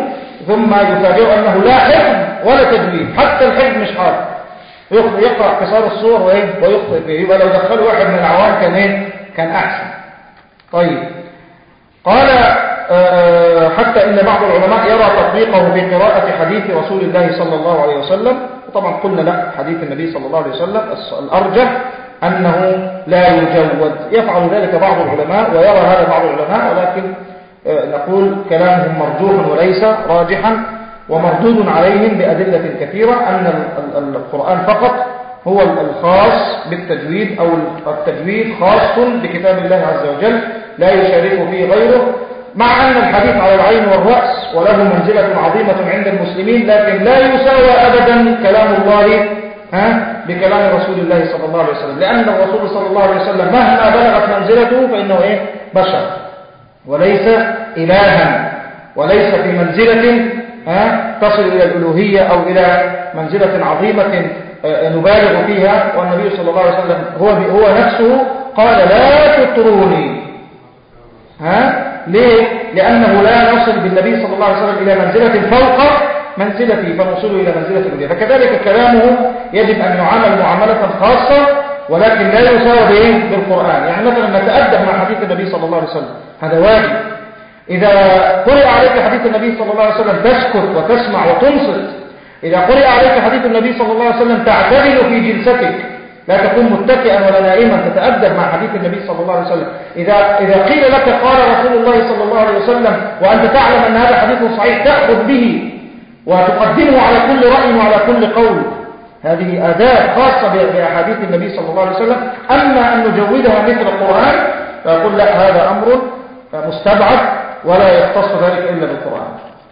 ثم يفاجئ أنه لا حفظ ولا تجويد، حتى الحفظ مش حاضر، يقرأ قصار الصور وإيه ويخطئ فيه. يبقى لو دخلوا واحد من العوام كان إيه كان أحسن. طيب قال أه حتى إن بعض العلماء يرى تطبيقه في قراءة حديث رسول الله صلى الله عليه وسلم، وطبعا قلنا لا، حديث النبي صلى الله عليه وسلم الأرجح أنه لا يجود. يفعل ذلك بعض العلماء ويرى هذا بعض العلماء، ولكن أه نقول كلامهم مرجوح وليس راجحا، ومردود عليهم بأدلة كثيرة أن القرآن فقط هو الخاص بالتجويد، أو التجويد خاص بكتاب الله عز وجل لا يشارك فيه غيره، مع أن الحديث على العين والرأس وله منزلة عظيمة عند المسلمين، لكن لا يساوى أبدا كلام الله ها بكلام رسول الله صلى الله عليه وسلم، لأن الرسول صلى الله عليه وسلم مهما بلغت منزلته فإنه إيه بشر وليس إلها، وليس في منزلة ها تصل إلى الألوهية أو إلى منزلة عظيمة نبالغ فيها. والنبي صلى الله عليه وسلم هو هو نفسه قال لا تطروني، ها ليه؟ لأنه لا نصل بالنبي صلى الله عليه وسلم إلى منزلة فوق منزلتي فنوصل إلى منزلة الألوهية. فكذلك كلامه يجب أن يعامل معاملة خاصة، ولكن لا يساوى به بالقرآن. يعني مثلا نتأدب مع حديث النبي صلى الله عليه وسلم، هذا واجب. إذا قرئ عليك حديث النبي صلى الله عليه وسلم تسكت وتسمع وتنصت. إذا قرئ عليك حديث النبي صلى الله عليه وسلم تعتدل في جلستك، لا تكون متكئا ولا نائما، تتأدب مع حديث النبي صلى الله عليه وسلم. إذا إذا قيل لك قال رسول الله صلى الله عليه وسلم وأنت تعلم أن هذا حديث صحيح تأخذ به وتقدمه على كل رأي وعلى كل قول. هذه آداب خاصة بأحاديث النبي صلى الله عليه وسلم. أما أن نجودها مثل القرآن فأقول لا، هذا أمر مستبعد ولا يختص ذلك إلا بالقرآن.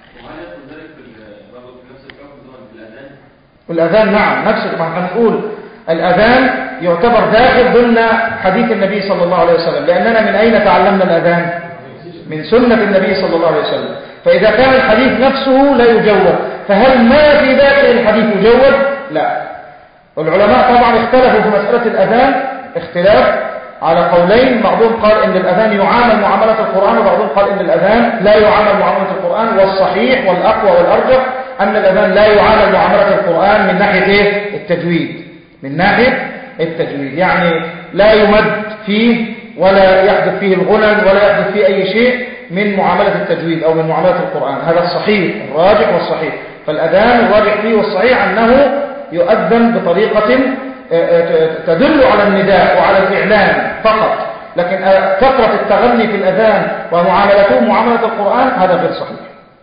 الأذان نعم نفس ما هنقول، الأذان يعتبر داخل ضمن حديث النبي صلى الله عليه وسلم، لأننا من أين تعلمنا الأذان؟ من سنة النبي صلى الله عليه وسلم. فإذا كان الحديث نفسه لا يجود، فهل ما في داخل الحديث يجود؟ لا. والعلماء طبعا اختلفوا في مسألة الأذان اختلاف على قولين، بعضهم قال إن الأذان يعامل معاملة القرآن، وبعضهم قال إن الأذان لا يعامل معاملة القرآن. والصحيح والأقوى والأرجح أن الأذان لا يعامل معاملة القرآن من ناحية إيه؟ التجويد، من ناحية التجويد، يعني لا يمد فيه ولا يحدث فيه الغنن ولا يحدث فيه أي شيء من معاملة التجويد أو من معاملة القرآن. هذا الصحيح الراجح والصحيح. فالأذان الراجح فيه والصحيح أنه يؤذن بطريقة تدل على النداء وعلى الإعلان فقط، لكن كثرة التغني في الأذان ومعاملته معاملة القرآن هذا غير صحيح.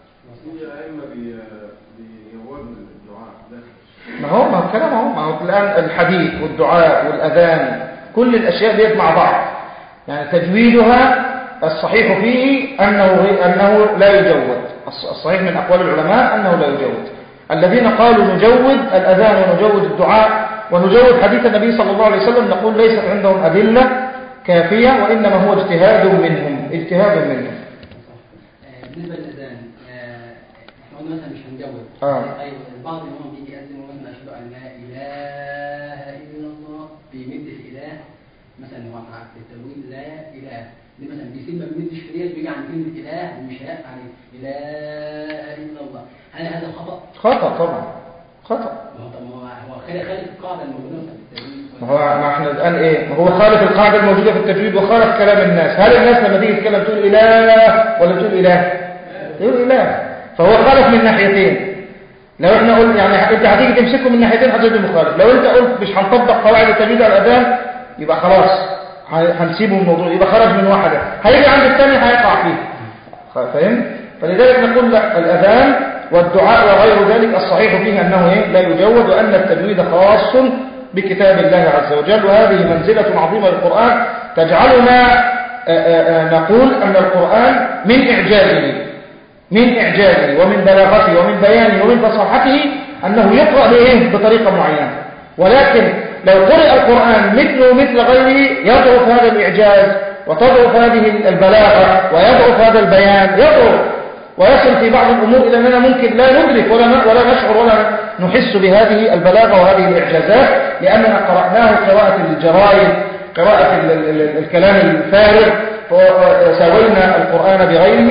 ما هو ما هو كلام ما هو الآن الحديث والدعاء والأذان كل الأشياء ديت مع بعض، يعني تجويدها الصحيح فيه أنه أنه لا يجود. الصحيح من أقوال العلماء أنه لا يجود. الذين قالوا نجود الأذان ونجود الدعاء ونجود حديث النبي صلى الله عليه وسلم نقول ليست عندهم أدلة كافية، وإنما هو اجتهاد منهم اجتهاد منهم. بالنسبة للأذان احنا قلنا مثلا مش هنجود. آه. طيب البعض منهم بيجي يأذن مثلا أشهد أن لا إله إلا الله، بيمد في إله مثلا هو في التجويد لا إله، دي مثلا بيسيب ما بيمدش في إله، بيجي عند كلمة إله مش هيقع عليه إله إلا الله. هل هذا خطأ؟ خطأ طبعا خطأ. هو خالف القاعدة الموجودة في التجويد. ما هو ما احنا الآن ايه؟ ما هو خالف القاعدة الموجودة في التجويد وخالف كلام الناس. هل الناس لما تيجي تتكلم تقول إله ولا تقول إله؟ تقول إله. فهو خالف من ناحيتين. لو احنا قلنا يعني انت هتيجي تمسكه من ناحيتين هتجد مخالف. لو انت قلت مش هنطبق قواعد التجويد على الأذان يبقى خلاص هنسيبه الموضوع، يبقى خرج من واحدة، هيجي عند الثاني هيقع فيه. فاهم؟ فلذلك نقول لا، الأذان والدعاء وغير ذلك الصحيح فيه أنه إيه؟ لا يجود، وأن التجويد خاص بكتاب الله عز وجل. وهذه منزلة عظيمة للقرآن تجعلنا نقول أن القرآن من إعجازه من إعجازه ومن بلاغته ومن بيانه ومن فصاحته أنه يقرأ بإيه؟ بطريقة معينة. ولكن لو قرأ القرآن مثله مثل غيره يضعف هذا الإعجاز وتضعف هذه البلاغة ويضعف هذا البيان، يضعف ويصل في بعض الأمور إلى أننا ممكن لا ندرك ولا ولا نشعر ولا نحس بهذه البلاغة وهذه الإعجازات، لأننا قرأناه قراءة الجرائد، قراءة الكلام الفارغ، وساوينا القرآن بغيره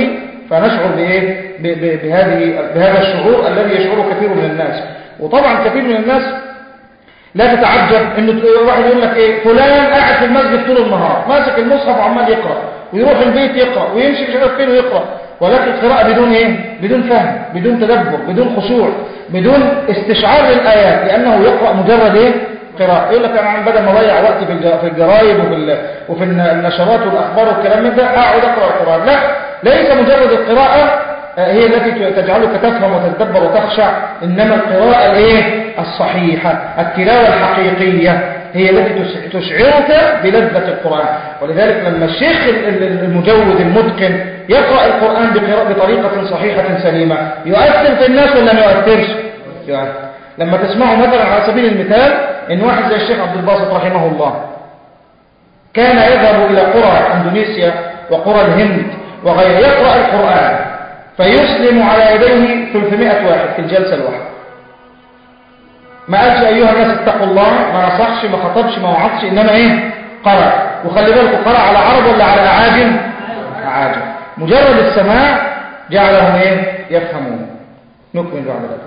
فنشعر بإيه؟ بهذه بهذا الشعور الذي يشعره كثير من الناس. وطبعا كثير من الناس لا تتعجب إنه واحد يقول لك إيه فلان قاعد في المسجد طول النهار ماسك المصحف وعمال يقرأ ويروح البيت يقرأ ويمشي مش عارف فين ويقرأ، ولكن قراءة بدون إيه؟ بدون فهم، بدون تدبر، بدون خشوع، بدون استشعار للآيات، لأنه يقرأ مجرد إيه؟ قراءة. يقول لك أنا بدل ما أضيع وقتي في الجرايد وفي وفي النشرات والأخبار والكلام من ده أقعد أقرأ القرآن. لا، ليس مجرد القراءة هي التي تجعلك تفهم وتتدبر وتخشع، إنما القراءة الإيه؟ الصحيحة، التلاوة الحقيقية هي التي تشعرك بلذة القرآن. ولذلك لما الشيخ المجود المتقن يقرأ القرآن بطريقة صحيحة سليمة يؤثر في الناس ولا ما يؤثرش؟ يؤثر. لما تسمعوا مثلا على سبيل المثال إن واحد زي الشيخ عبد الباسط رحمه الله كان يذهب إلى قرى أندونيسيا وقرى الهند وغيره يقرأ القرآن فيسلم على يديه ثلاثمائة واحد في الجلسة الواحدة. ما قالش أيها الناس اتقوا الله، ما نصحش، ما خطبش، ما وعظش، إنما إيه؟ قرأ. وخلي بالكم قرأ على عرب ولا على أعاجم؟ أعاجم. مجرد السماع جعلهم إيه؟ يفهمون. نكمل بعد ذلك.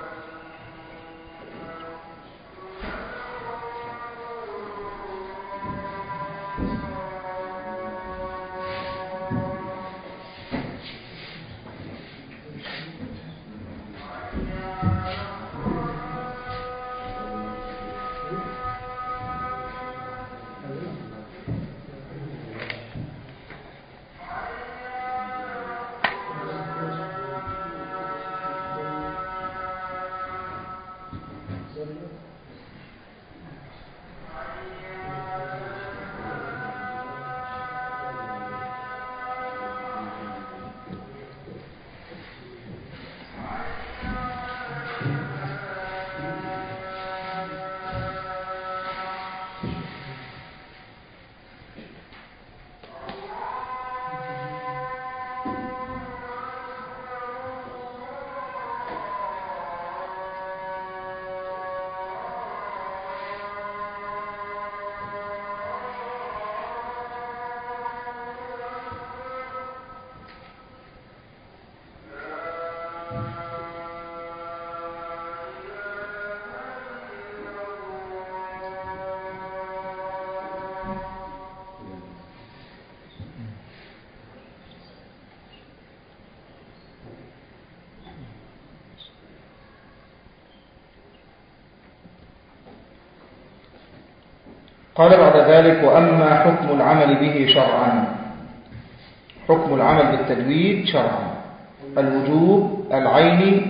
قال بعد ذلك: وأما حكم العمل به شرعا، حكم العمل بالتجويد شرعا الوجوب العيني.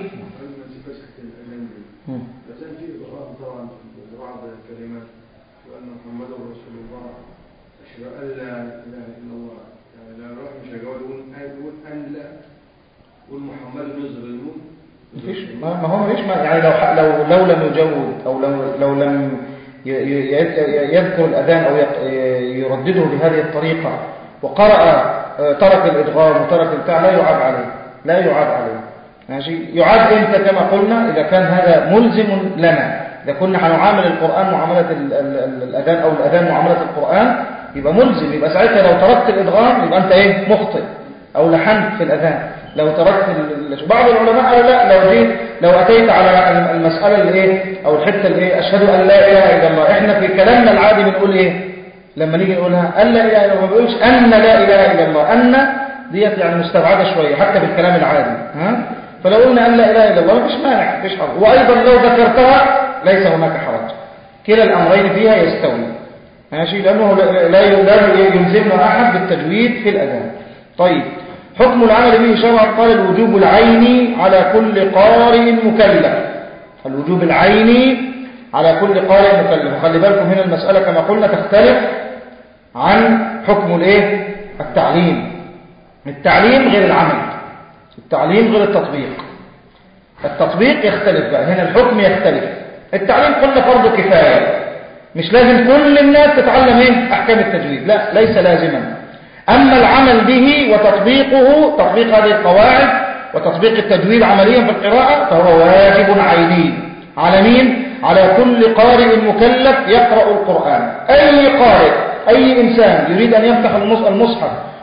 عشان في إضراب طبعا بعض الكلمات وأن محمد رسول الله أشهد أن لا إله إلا الله، يعني لا نروح مش هجاوب يقول يقول أن لا يقول محمد نزل النون مفيش ما هو مفيش يعني لو لو لو لم يجود أو لو لو لم يذكر الأذان أو يردده بهذه الطريقة وقرأ ترك الإدغام وترك البتاع لا يعاب عليه، لا يعاب عليه. ماشي. يعاد امتى؟ كما قلنا إذا كان هذا ملزم لنا، إذا كنا هنعامل القرآن معاملة الأذان أو الأذان معاملة القرآن يبقى ملزم، يبقى ساعتها لو تركت الإدغام يبقى أنت إيه؟ مخطئ أو لحنت في الأذان. لو تركت ال... بعض العلماء قالوا لا، لو جيت لو أتيت على المسألة الإيه أو الحتة الإيه أشهد أن لا إله إلا الله، إحنا في كلامنا العادي بنقول إيه لما نيجي نقولها؟ أن لا إله إلا الله، ما بنقولش أن لا إله إلا الله. أن ديت يعني مستبعدة شوية حتى بالكلام العادي، ها؟ فلو قلنا أن لا إله إلا الله مفيش مانع، مفيش حرج. وأيضا لو ذكرتها ليس هناك حرج، كلا الأمرين فيها يستوي. ماشي، لأنه لا يلزمنا أحد بالتجويد في الأذان. طيب، حكم العمل به شرعا. قال: الوجوب العيني على كل قارئ مكلف. الوجوب العيني على كل قارئ مكلف. وخلي بالكم هنا المسألة كما قلنا تختلف عن حكم الايه؟ التعليم. التعليم غير العمل، التعليم غير التطبيق. التطبيق يختلف بقى، هنا الحكم يختلف. التعليم قلنا فرض كفاية، مش لازم كل الناس تتعلم ايه؟ أحكام التجويد، لا، ليس لازما. أما العمل به وتطبيقه، تطبيق هذه القواعد وتطبيق التجويد عمليا في القراءة، فهو واجب عيني على مين؟ على كل قارئ مكلف يقرأ القرآن. أي قارئ، أي إنسان يريد أن يفتح المصحف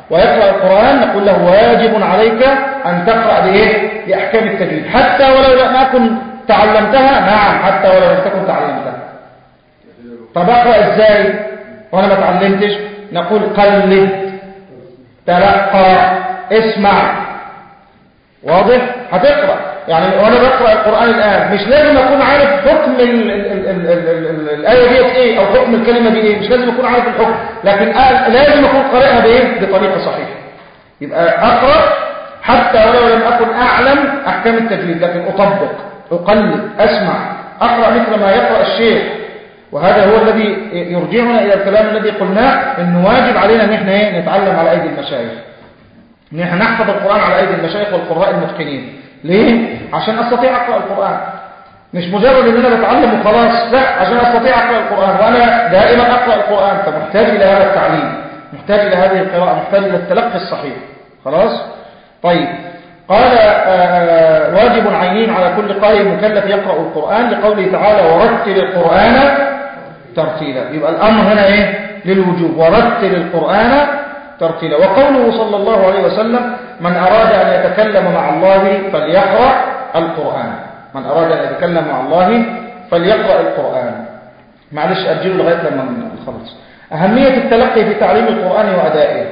ويقرأ القرآن نقول له واجب عليك أن تقرأ بإيه؟ بأحكام التجويد حتى ولو لم أكن تعلمتها. نعم حتى ولو لم تكن تعلمتها. طب أقرأ إزاي وأنا ما تعلمتش؟ نقول قلد، تلقى، اسمع. واضح؟ هتقرأ يعني وأنا بقرأ القرآن الآن مش لازم أكون عارف حكم ال ال ال ال ال ال الآية دي إيه أو حكم الكلمة دي إيه، مش لازم أكون عارف الحكم، لكن لازم أكون قارئها بإيه؟ بطريقة صحيحة. يبقى أقرأ حتى ولو لم أكن أعلم أحكام التجويد، لكن أطبق، أقلد، أسمع، أقرأ مثل ما يقرأ الشيخ. وهذا هو الذي يرجعنا إلى الكلام الذي قلناه إنه واجب علينا إن إحنا إيه؟ نتعلم على أيدي المشايخ، إن إحنا نحفظ القرآن على أيدي المشايخ والقراء المتقنين. ليه؟ عشان أستطيع أقرأ القرآن، مش مجرد إن أنا بتعلم وخلاص، لا، عشان أستطيع أقرأ القرآن وأنا دائما أقرأ القرآن، فمحتاج إلى هذا التعليم، محتاج إلى هذه القراءة، محتاج إلى التلقي الصحيح. خلاص؟ طيب، قال آه واجب عينين على كل قارئ مكلف يقرأ القرآن لقوله تعالى ورتل القرآن ترتيلا. يبقى الأمر هنا إيه؟ للوجوب، ورتل القرآن ترتيلا. وقوله صلى الله عليه وسلم من أراد أن يتكلم مع الله فليقرأ القرآن، من أراد أن يتكلم مع الله فليقرأ القرآن. معلش أجله لغاية لما نخلص. أهمية التلقي في تعليم القرآن وأدائه.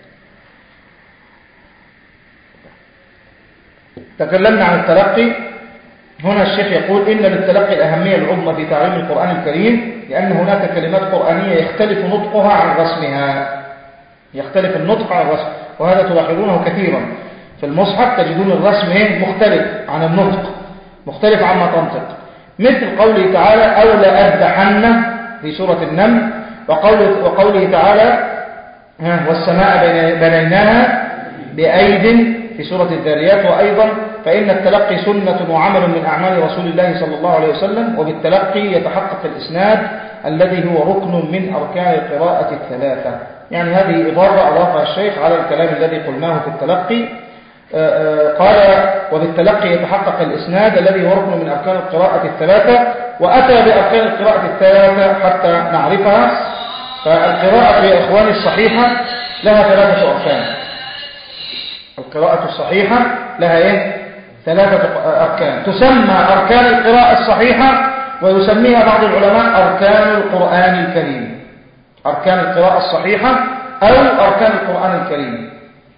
تكلمنا عن التلقي، هنا الشيخ يقول إن للتلقي الأهمية العظمى في تعليم القرآن الكريم، لأن هناك كلمات قرآنية يختلف نطقها عن رسمها، يختلف النطق عن الرسم، وهذا تلاحظونه كثيرا في المصحف، تجدون الرسم مختلف عن النطق، مختلف عما تنطق، مثل قوله تعالى أو لأذبحن في سورة النمل، وقوله, وقوله تعالى والسماء بنيناها بأيد في سورة الذاريات. وأيضا فإن التلقي سنة وعمل من أعمال رسول الله صلى الله عليه وسلم، وبالتلقي يتحقق الإسناد الذي هو ركن من أركان القراءة الثلاثة. يعني هذه إضافة أضافها الشيخ على الكلام الذي قلناه في التلقي. قال وبالتلقي يتحقق الإسناد الذي هو ركن من أركان القراءة الثلاثة، وأتى بأركان القراءة الثلاثة حتى نعرفها. فالقراءة يا إخواني الصحيحة لها ثلاثة أركان. القراءة الصحيحة لها إيه؟ ثلاثة أركان، تسمى أركان القراءة الصحيحة، ويسميها بعض العلماء أركان القرآن الكريم، أركان القراءة الصحيحة أو أركان القرآن الكريم.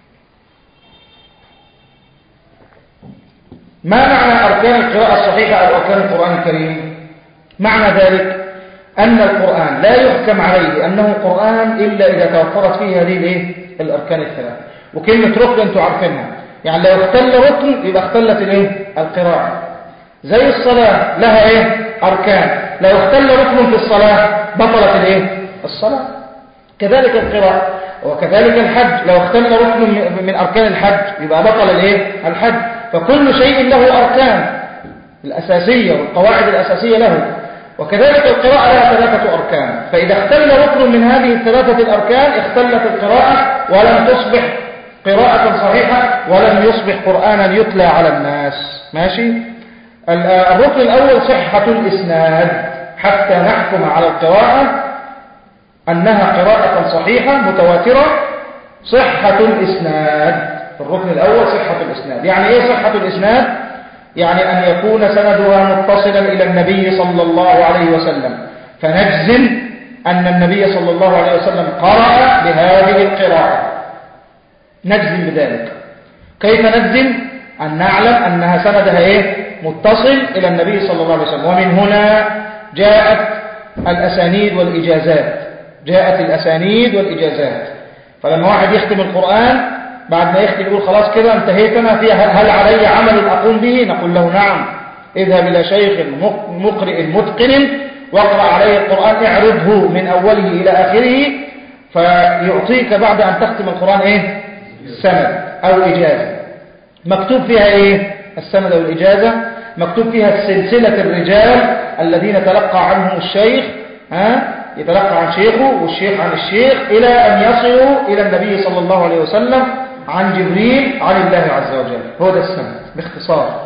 ما معنى أركان القراءة الصحيحة أو أركان القرآن الكريم؟ معنى ذلك أن القرآن لا يحكم عليه أنه قرآن إلا إذا توفرت فيه هذه الإيه؟ الأركان الثلاثة. وكلمة ركن أنتوا عارفينها، يعني لو اختل ركن يبقى اختلت الإيه؟ القراءة. زي الصلاة لها إيه؟ أركان، لو اختل ركن في الصلاة بطلت الإيه؟ الصلاة. كذلك القراءة، وكذلك الحج لو اختل ركن من أركان الحج يبقى بطل الإيه؟ الحج. فكل شيء له أركان الأساسية والقواعد الأساسية له، وكذلك القراءة لها ثلاثة أركان، فإذا اختل ركن من هذه الثلاثة الأركان اختلت القراءة ولم تصبح قراءة صحيحة ولم يصبح قرآنا يتلى على الناس. ماشي؟ الركن الأول صحة الإسناد، حتى نحكم على القراءة أنها قراءة صحيحة متواترة، صحة الإسناد. الركن الأول صحة الإسناد. يعني إيه صحة الإسناد؟ يعني أن يكون سندها متصلا إلى النبي صلى الله عليه وسلم، فنجزم أن النبي صلى الله عليه وسلم قرأ بهذه القراءة، نجزم بذلك. كيف نجزم؟ أن نعلم أنها سندها إيه؟ متصل إلى النبي صلى الله عليه وسلم. ومن هنا جاءت الأسانيد والإجازات، جاءت الأسانيد والإجازات. فلما واحد يختم القرآن بعد ما يختم يقول خلاص كده انتهيتنا فيها، هل علي عمل أقوم به؟ نقول له نعم، اذهب إلى شيخ مقرئ متقن واقرأ عليه القرآن، اعرضه من أوله إلى آخره، فيعطيك بعد أن تختم القرآن إيه؟ سند أو إجازة. مكتوب فيها إيه؟ السند أو الإجازة مكتوب فيها سلسلة الرجال الذين تلقى عنهم الشيخ، ها؟ يتلقى عن شيخه والشيخ عن الشيخ إلى أن يصلوا إلى النبي صلى الله عليه وسلم عن جبريل عن الله عز وجل. هو ده السند باختصار،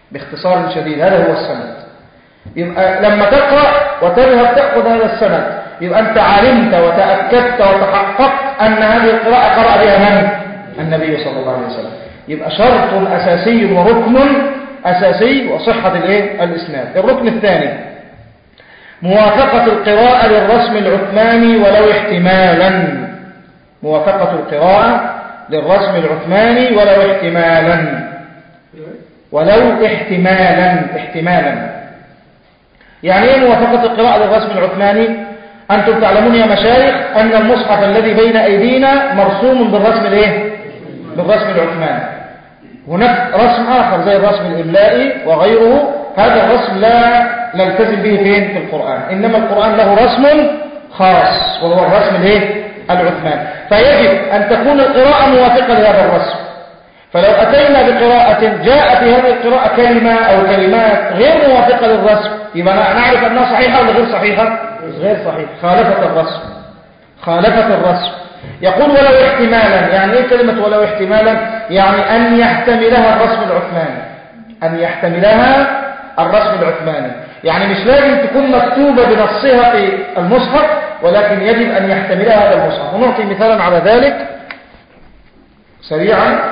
باختصار شديد، هذا هو السند. يبقى لما تقرأ وتذهب تأخذ هذا السند يبقى أنت علمت وتأكدت وتحققت أن هذه القراءة قرأ بها من؟ النبي صلى الله عليه وسلم. يبقى شرط أساسي وركن أساسي وصحة الإيه؟ الإسناد. الركن الثاني موافقة القراءة للرسم العثماني ولو احتمالا. موافقة القراءة للرسم العثماني ولو احتمالا. ولو احتمالا احتمالا يعني ايه موافقة القراءة للرسم العثماني؟ أنتم تعلمون يا مشايخ أن المصحف الذي بين أيدينا مرسوم بالرسم الايه؟ بالرسم العثماني. هناك رسم آخر زي الرسم الإملائي وغيره، هذا الرسم لا نلتزم به فين؟ في القرآن. إنما القرآن له رسم خاص وهو الرسم الايه؟ العثماني. فيجب أن تكون القراءة موافقة لهذا الرسم. فلو أتينا بقراءة جاء في هذه القراءة كلمة أو كلمات غير موافقة للرسم، يبقى نعرف أنها صحيحة ولا غير صحيحة؟ غير صحيحة، خالفت الرسم خالفت الرسم. يقول ولو احتمالا. يعني ايه كلمة ولو احتمالا؟ يعني أن يحتملها الرسم العثماني أن يحتملها الرسم العثماني. يعني مش لازم تكون مكتوبة بنصها في المصحف، ولكن يجب أن يحتملها هذا المصحف. ونعطي مثالا على ذلك سريعا.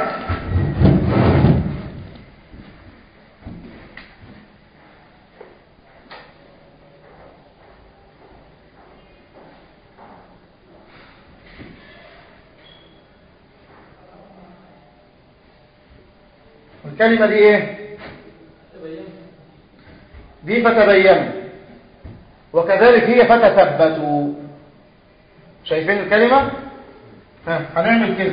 الكلمة دي ايه؟ دي فتبينوا، وكذلك هي فتثبتوا. شايفين الكلمة؟ ها هنعمل كده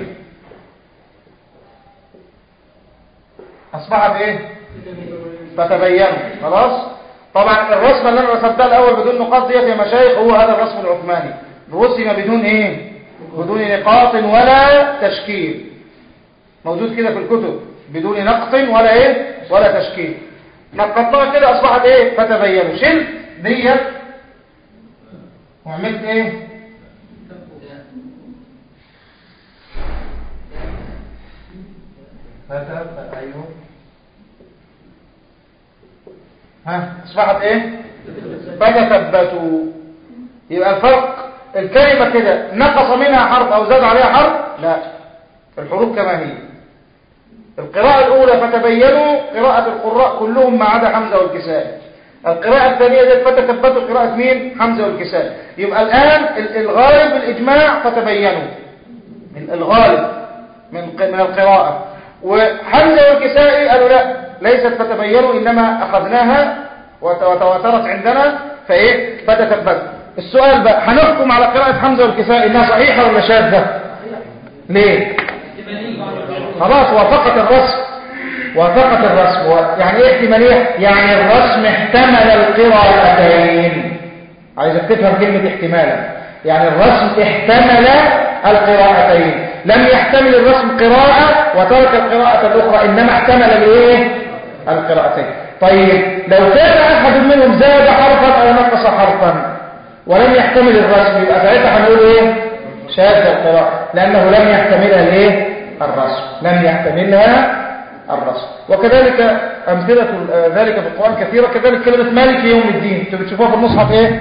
أصبحت ايه؟ فتبينوا. خلاص. طبعا الرسمة اللي انا رسمتها الأول بدون نقاط ديت يا مشايخ هو هذا الرسم العثماني، رسم بدون ايه؟ بدون نقاط ولا تشكيل، موجود كده في الكتب بدون نقط ولا ايه؟ ولا تشكيل. نقطناها كده أصبحت ايه؟ فتبينوا. شلت ديت وعملت ايه؟ فتبت. ايوه ها أصبحت ايه؟ فتثبتوا. يبقى الفرق الكلمة كده نقص منها حرف أو زاد عليها حرف؟ لا، الحروف كما هي. القراءة الأولى فتبينوا قراءة القراء كلهم ما عدا حمزة والكسائي. القراءة الثانية دي فتثبتوا قراءة مين؟ حمزة والكسائي. يبقى الآن الغالب بالإجماع فتبينوا، الغالب من من القراءة. وحمزة والكسائي قالوا لا، ليست فتبينوا، إنما أخذناها وتواترت عندنا فإيه؟ فتثبتوا. السؤال بقى، هنحكم على قراءة حمزة والكسائي إنها صحيحة ولا شاذة؟ ليه؟ خلاص وافقت الرسم وافقت الرسم. يعني ايه احتمالية؟ يعني الرسم احتمل القراءتين. عايزك تفهم كلمة احتمالا. يعني الرسم احتمل القراءتين، لم يحتمل الرسم قراءة وترك القراءة الأخرى، إنما احتمل الايه؟ القراءتين. طيب لو كان أحد منهم زاد حرفا أو نقص حرفا ولم يحتمل الرسم، يبقى ساعتها هنقول ايه؟ شاذ القراءة، لأنه لم يحتملها الايه؟ الرسم، لم يحتملها الرسم. وكذلك أمثلة ذلك في القرآن كثيرة. كذلك كلمة مالك يوم الدين، انتوا بتشوفوها في المصحف ايه؟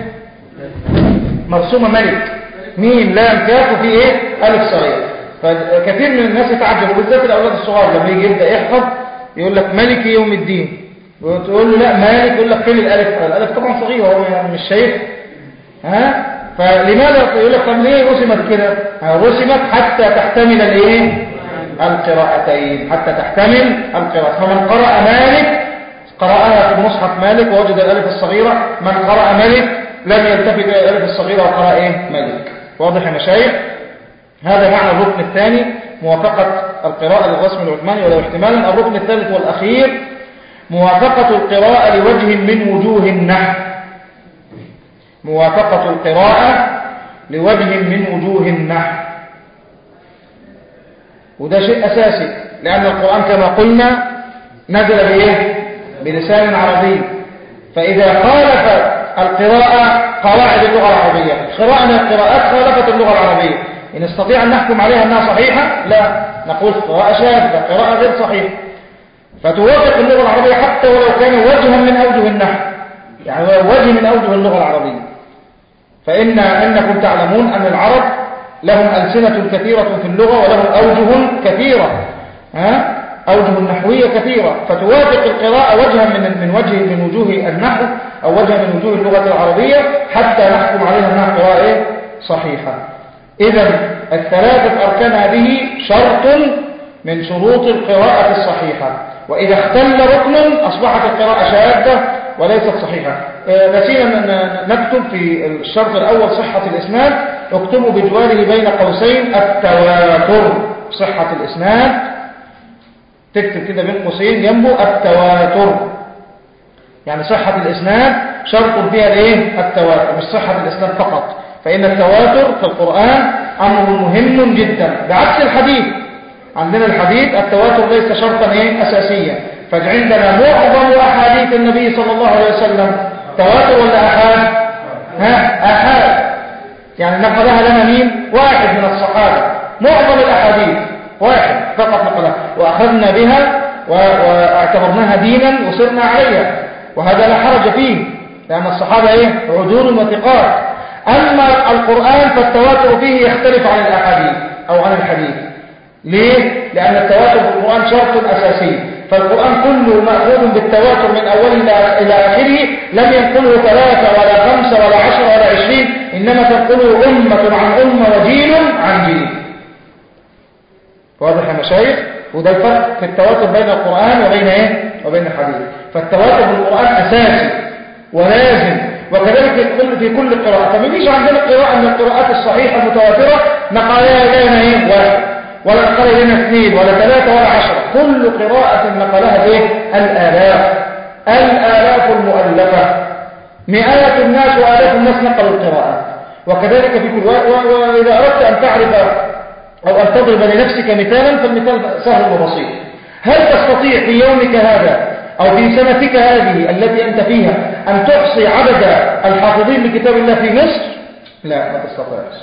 مرسومة ملك، ميم لام كاف وفي ايه؟ ألف صغير. فكثير من الناس يتعجبوا، بالذات الأولاد الصغار لما يجي يبدأ يحفظ يقول لك مالك يوم الدين، وتقول له لا مالك، يقول لك فين الألف؟ الألف طبعا صغيرة هو يعني مش شايف. ها؟ فلماذا يقول لك طب ليه رسمت كده؟ رسمت حتى تحتمل الايه؟ القراءتين، حتى تحتمل القراءة. فمن قرأ مالك قرأها في المصحف مالك ووجد الألف الصغيرة، من قرأ مالك لم يلتفت إلى الألف الصغيرة وقرأ إيه؟ مالك. واضح يا مشايخ؟ هذا معنى الركن الثاني، موافقة القراءة للرسم العثماني ولو احتمالا. الركن الثالث والأخير موافقة القراءة لوجه من وجوه النحو. موافقة القراءة لوجه من وجوه النحو، وده شيء أساسي، لأن القرآن كما قلنا نزل بإيه؟ بلسان عربي. فإذا خالف القراءة قواعد اللغة العربية، قراءة من القراءات خالفت اللغة العربية، إن نستطيع أن نحكم عليها أنها صحيحة؟ لا، نقول قراءة شاذة، قراءة غير صحيحة. فتوافق اللغة العربية حتى ولو كان وجها من أوجه النحو، يعني وجه من أوجه اللغة العربية. فإن إنكم تعلمون أن العرب لهم ألسنة كثيرة في اللغة ولهم أوجه كثيرة، ها؟ أوجه نحوية كثيرة، فتوافق القراءة وجها من من وجه من وجوه النحو أو وجها من وجوه اللغة العربية حتى نحكم عليها أنها قراءة صحيحة. إذا الثلاثة أركان هذه شرط من شروط القراءة الصحيحة، وإذا اختل ركن أصبحت القراءة شاذة وليست صحيحة. نسينا نكتب في الشرط الأول صحة الإسناد، اكتبوا بجواره بين قوسين التواتر. صحة الإسناد تكتب كده بين قوسين جنبه التواتر، يعني صحة الإسناد شرط فيها الايه؟ التواتر، مش صحة الإسناد فقط، فإن التواتر في القرآن أمر مهم جدا بعكس الحديث. عندنا الحديث التواتر ليس شرطا ايه؟ أساسيا، فعندنا معظم أحاديث النبي صلى الله عليه وسلم تواتر ولا أحاد؟ ها؟ أحاد، يعني نقلها لنا مين؟ واحد من الصحابة. معظم الأحاديث واحد فقط نقلها وأخذنا بها واعتبرناها دينا وسرنا عليها، وهذا لا حرج فيه لأن الصحابة ايه؟ عدول وثقات. أما القرآن فالتواتر فيه يختلف عن الأحاديث أو عن الحديث. ليه؟ لأن التواتر في القرآن شرط أساسي، فالقرآن كله مأخوذ بالتواتر من أوله إلى آخره، لم ينقله ثلاثة ولا خمسة ولا عشر ولا عشرين، إنما تنقله أمة عن أمة وجيل عن جيل. واضح يا مشايخ؟ وده الفرق في التواتر بين القرآن وبين إيه؟ وبين الحديث. فالتواتر في القرآن أساسي ولازم، وكذلك في كل في كل قراءة. فما يجيش عندنا قراءة من القراءات الصحيحة المتواترة نقلها إلينا إيه؟ واحد، ولا نقل إلينا اثنين ولا ثلاثة ولا عشرة. كل قراءة نقلها إيه؟ الآلاف، الآلاف المؤلفة، مئات الناس وآلاف الناس نقلوا القراءة. وكذلك في كل وإذا أردت أن تعرف أو أن تضرب لنفسك مثالا فالمثال سهل وبسيط. هل تستطيع في يومك هذا أو في سنتك هذه التي أنت فيها أن تحصي عدد الحافظين لكتاب الله في مصر؟ لا، ما تستطيعش.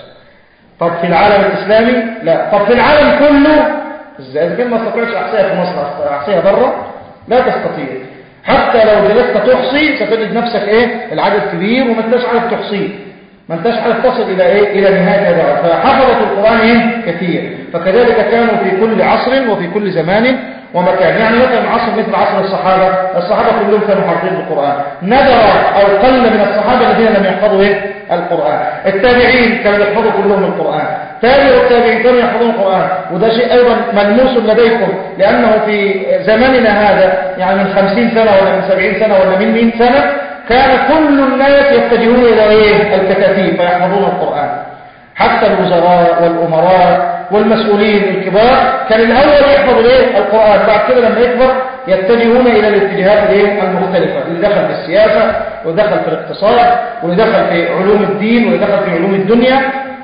طب في العالم الإسلامي؟ لا. طب في العالم كله؟ إزاي؟ إذا كان ما استطيعش أحصيها في مصر أحصيها برا؟ لا تستطيع. حتى لو جلست تحصي ستجد نفسك إيه؟ العدد كبير وما انتش عارف تحصيه، ما انتش عارف تصل إلى إيه؟ إلى نهاية هذا. فحفظة القرآن إيه؟ كثير. فكذلك كانوا في كل عصر وفي كل زمان ومكان. يعني مثلا عصر مثل عصر الصحابة، الصحابة كلهم كانوا حافظين القرآن، نذر أو قل من الصحابة الذين لم يحفظوا إيه؟ القرآن. التابعين كانوا يحفظوا كلهم القرآن، تابع التابعين كانوا يحفظون القرآن. وده شيء أيضا ملموس لديكم، لأنه في زماننا هذا يعني من خمسين سنة ولا من سبعين سنة ولا من مئة سنة كان كل الناس يتجهون إلى إيه؟ الكتاتيب فيحفظون القرآن. حتى الوزراء والأمراء والمسؤولين الكبار كان الأول يحفظ الايه؟ القرآن، بعد كده لما يكبر يتجهون إلى الاتجاهات الايه؟ المختلفة، اللي دخل في السياسة ودخل في الاقتصاد واللي دخل في علوم الدين واللي دخل في علوم الدنيا.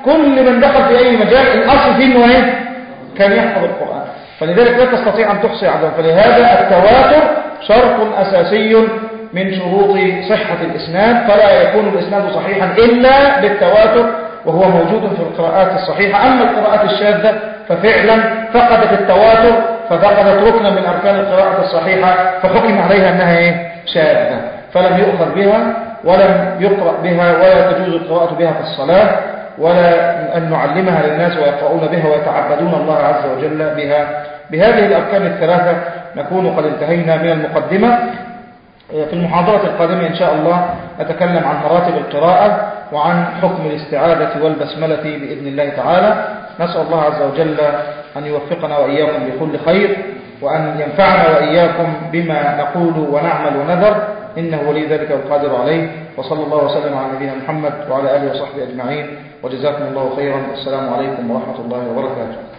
كل من دخل في أي مجال الأصل فيه إنه ايه؟ كان يحفظ القرآن. فلذلك لا تستطيع أن تحصي عددا. فلهذا التواتر شرط أساسي من شروط صحة الإسناد، فلا يكون الإسناد صحيحا إلا بالتواتر، وهو موجود في القراءات الصحيحة. أما القراءات الشاذة ففعلا فقدت التواتر، ففقدت ركنا من أركان القراءة الصحيحة، فحكم عليها أنها إيه؟ شاذة، فلم يؤخذ بها ولم يقرأ بها، ولا تجوز القراءة بها في الصلاة، ولا أن نعلمها للناس ويقرؤون بها ويتعبدون الله عز وجل بها. بهذه الأركان الثلاثة نكون قد انتهينا من المقدمة. في المحاضرة القادمة إن شاء الله نتكلم عن مراتب القراءة وعن حكم الاستعاذة والبسملة بإذن الله تعالى. نسأل الله عز وجل أن يوفقنا وإياكم لكل خير، وأن ينفعنا وإياكم بما نقول ونعمل ونذر، إنه ولي ذلك والقادر عليه. وصلى الله وسلم على نبينا محمد وعلى آله وصحبه أجمعين، وجزاكم الله خيرا. السلام عليكم ورحمة الله وبركاته.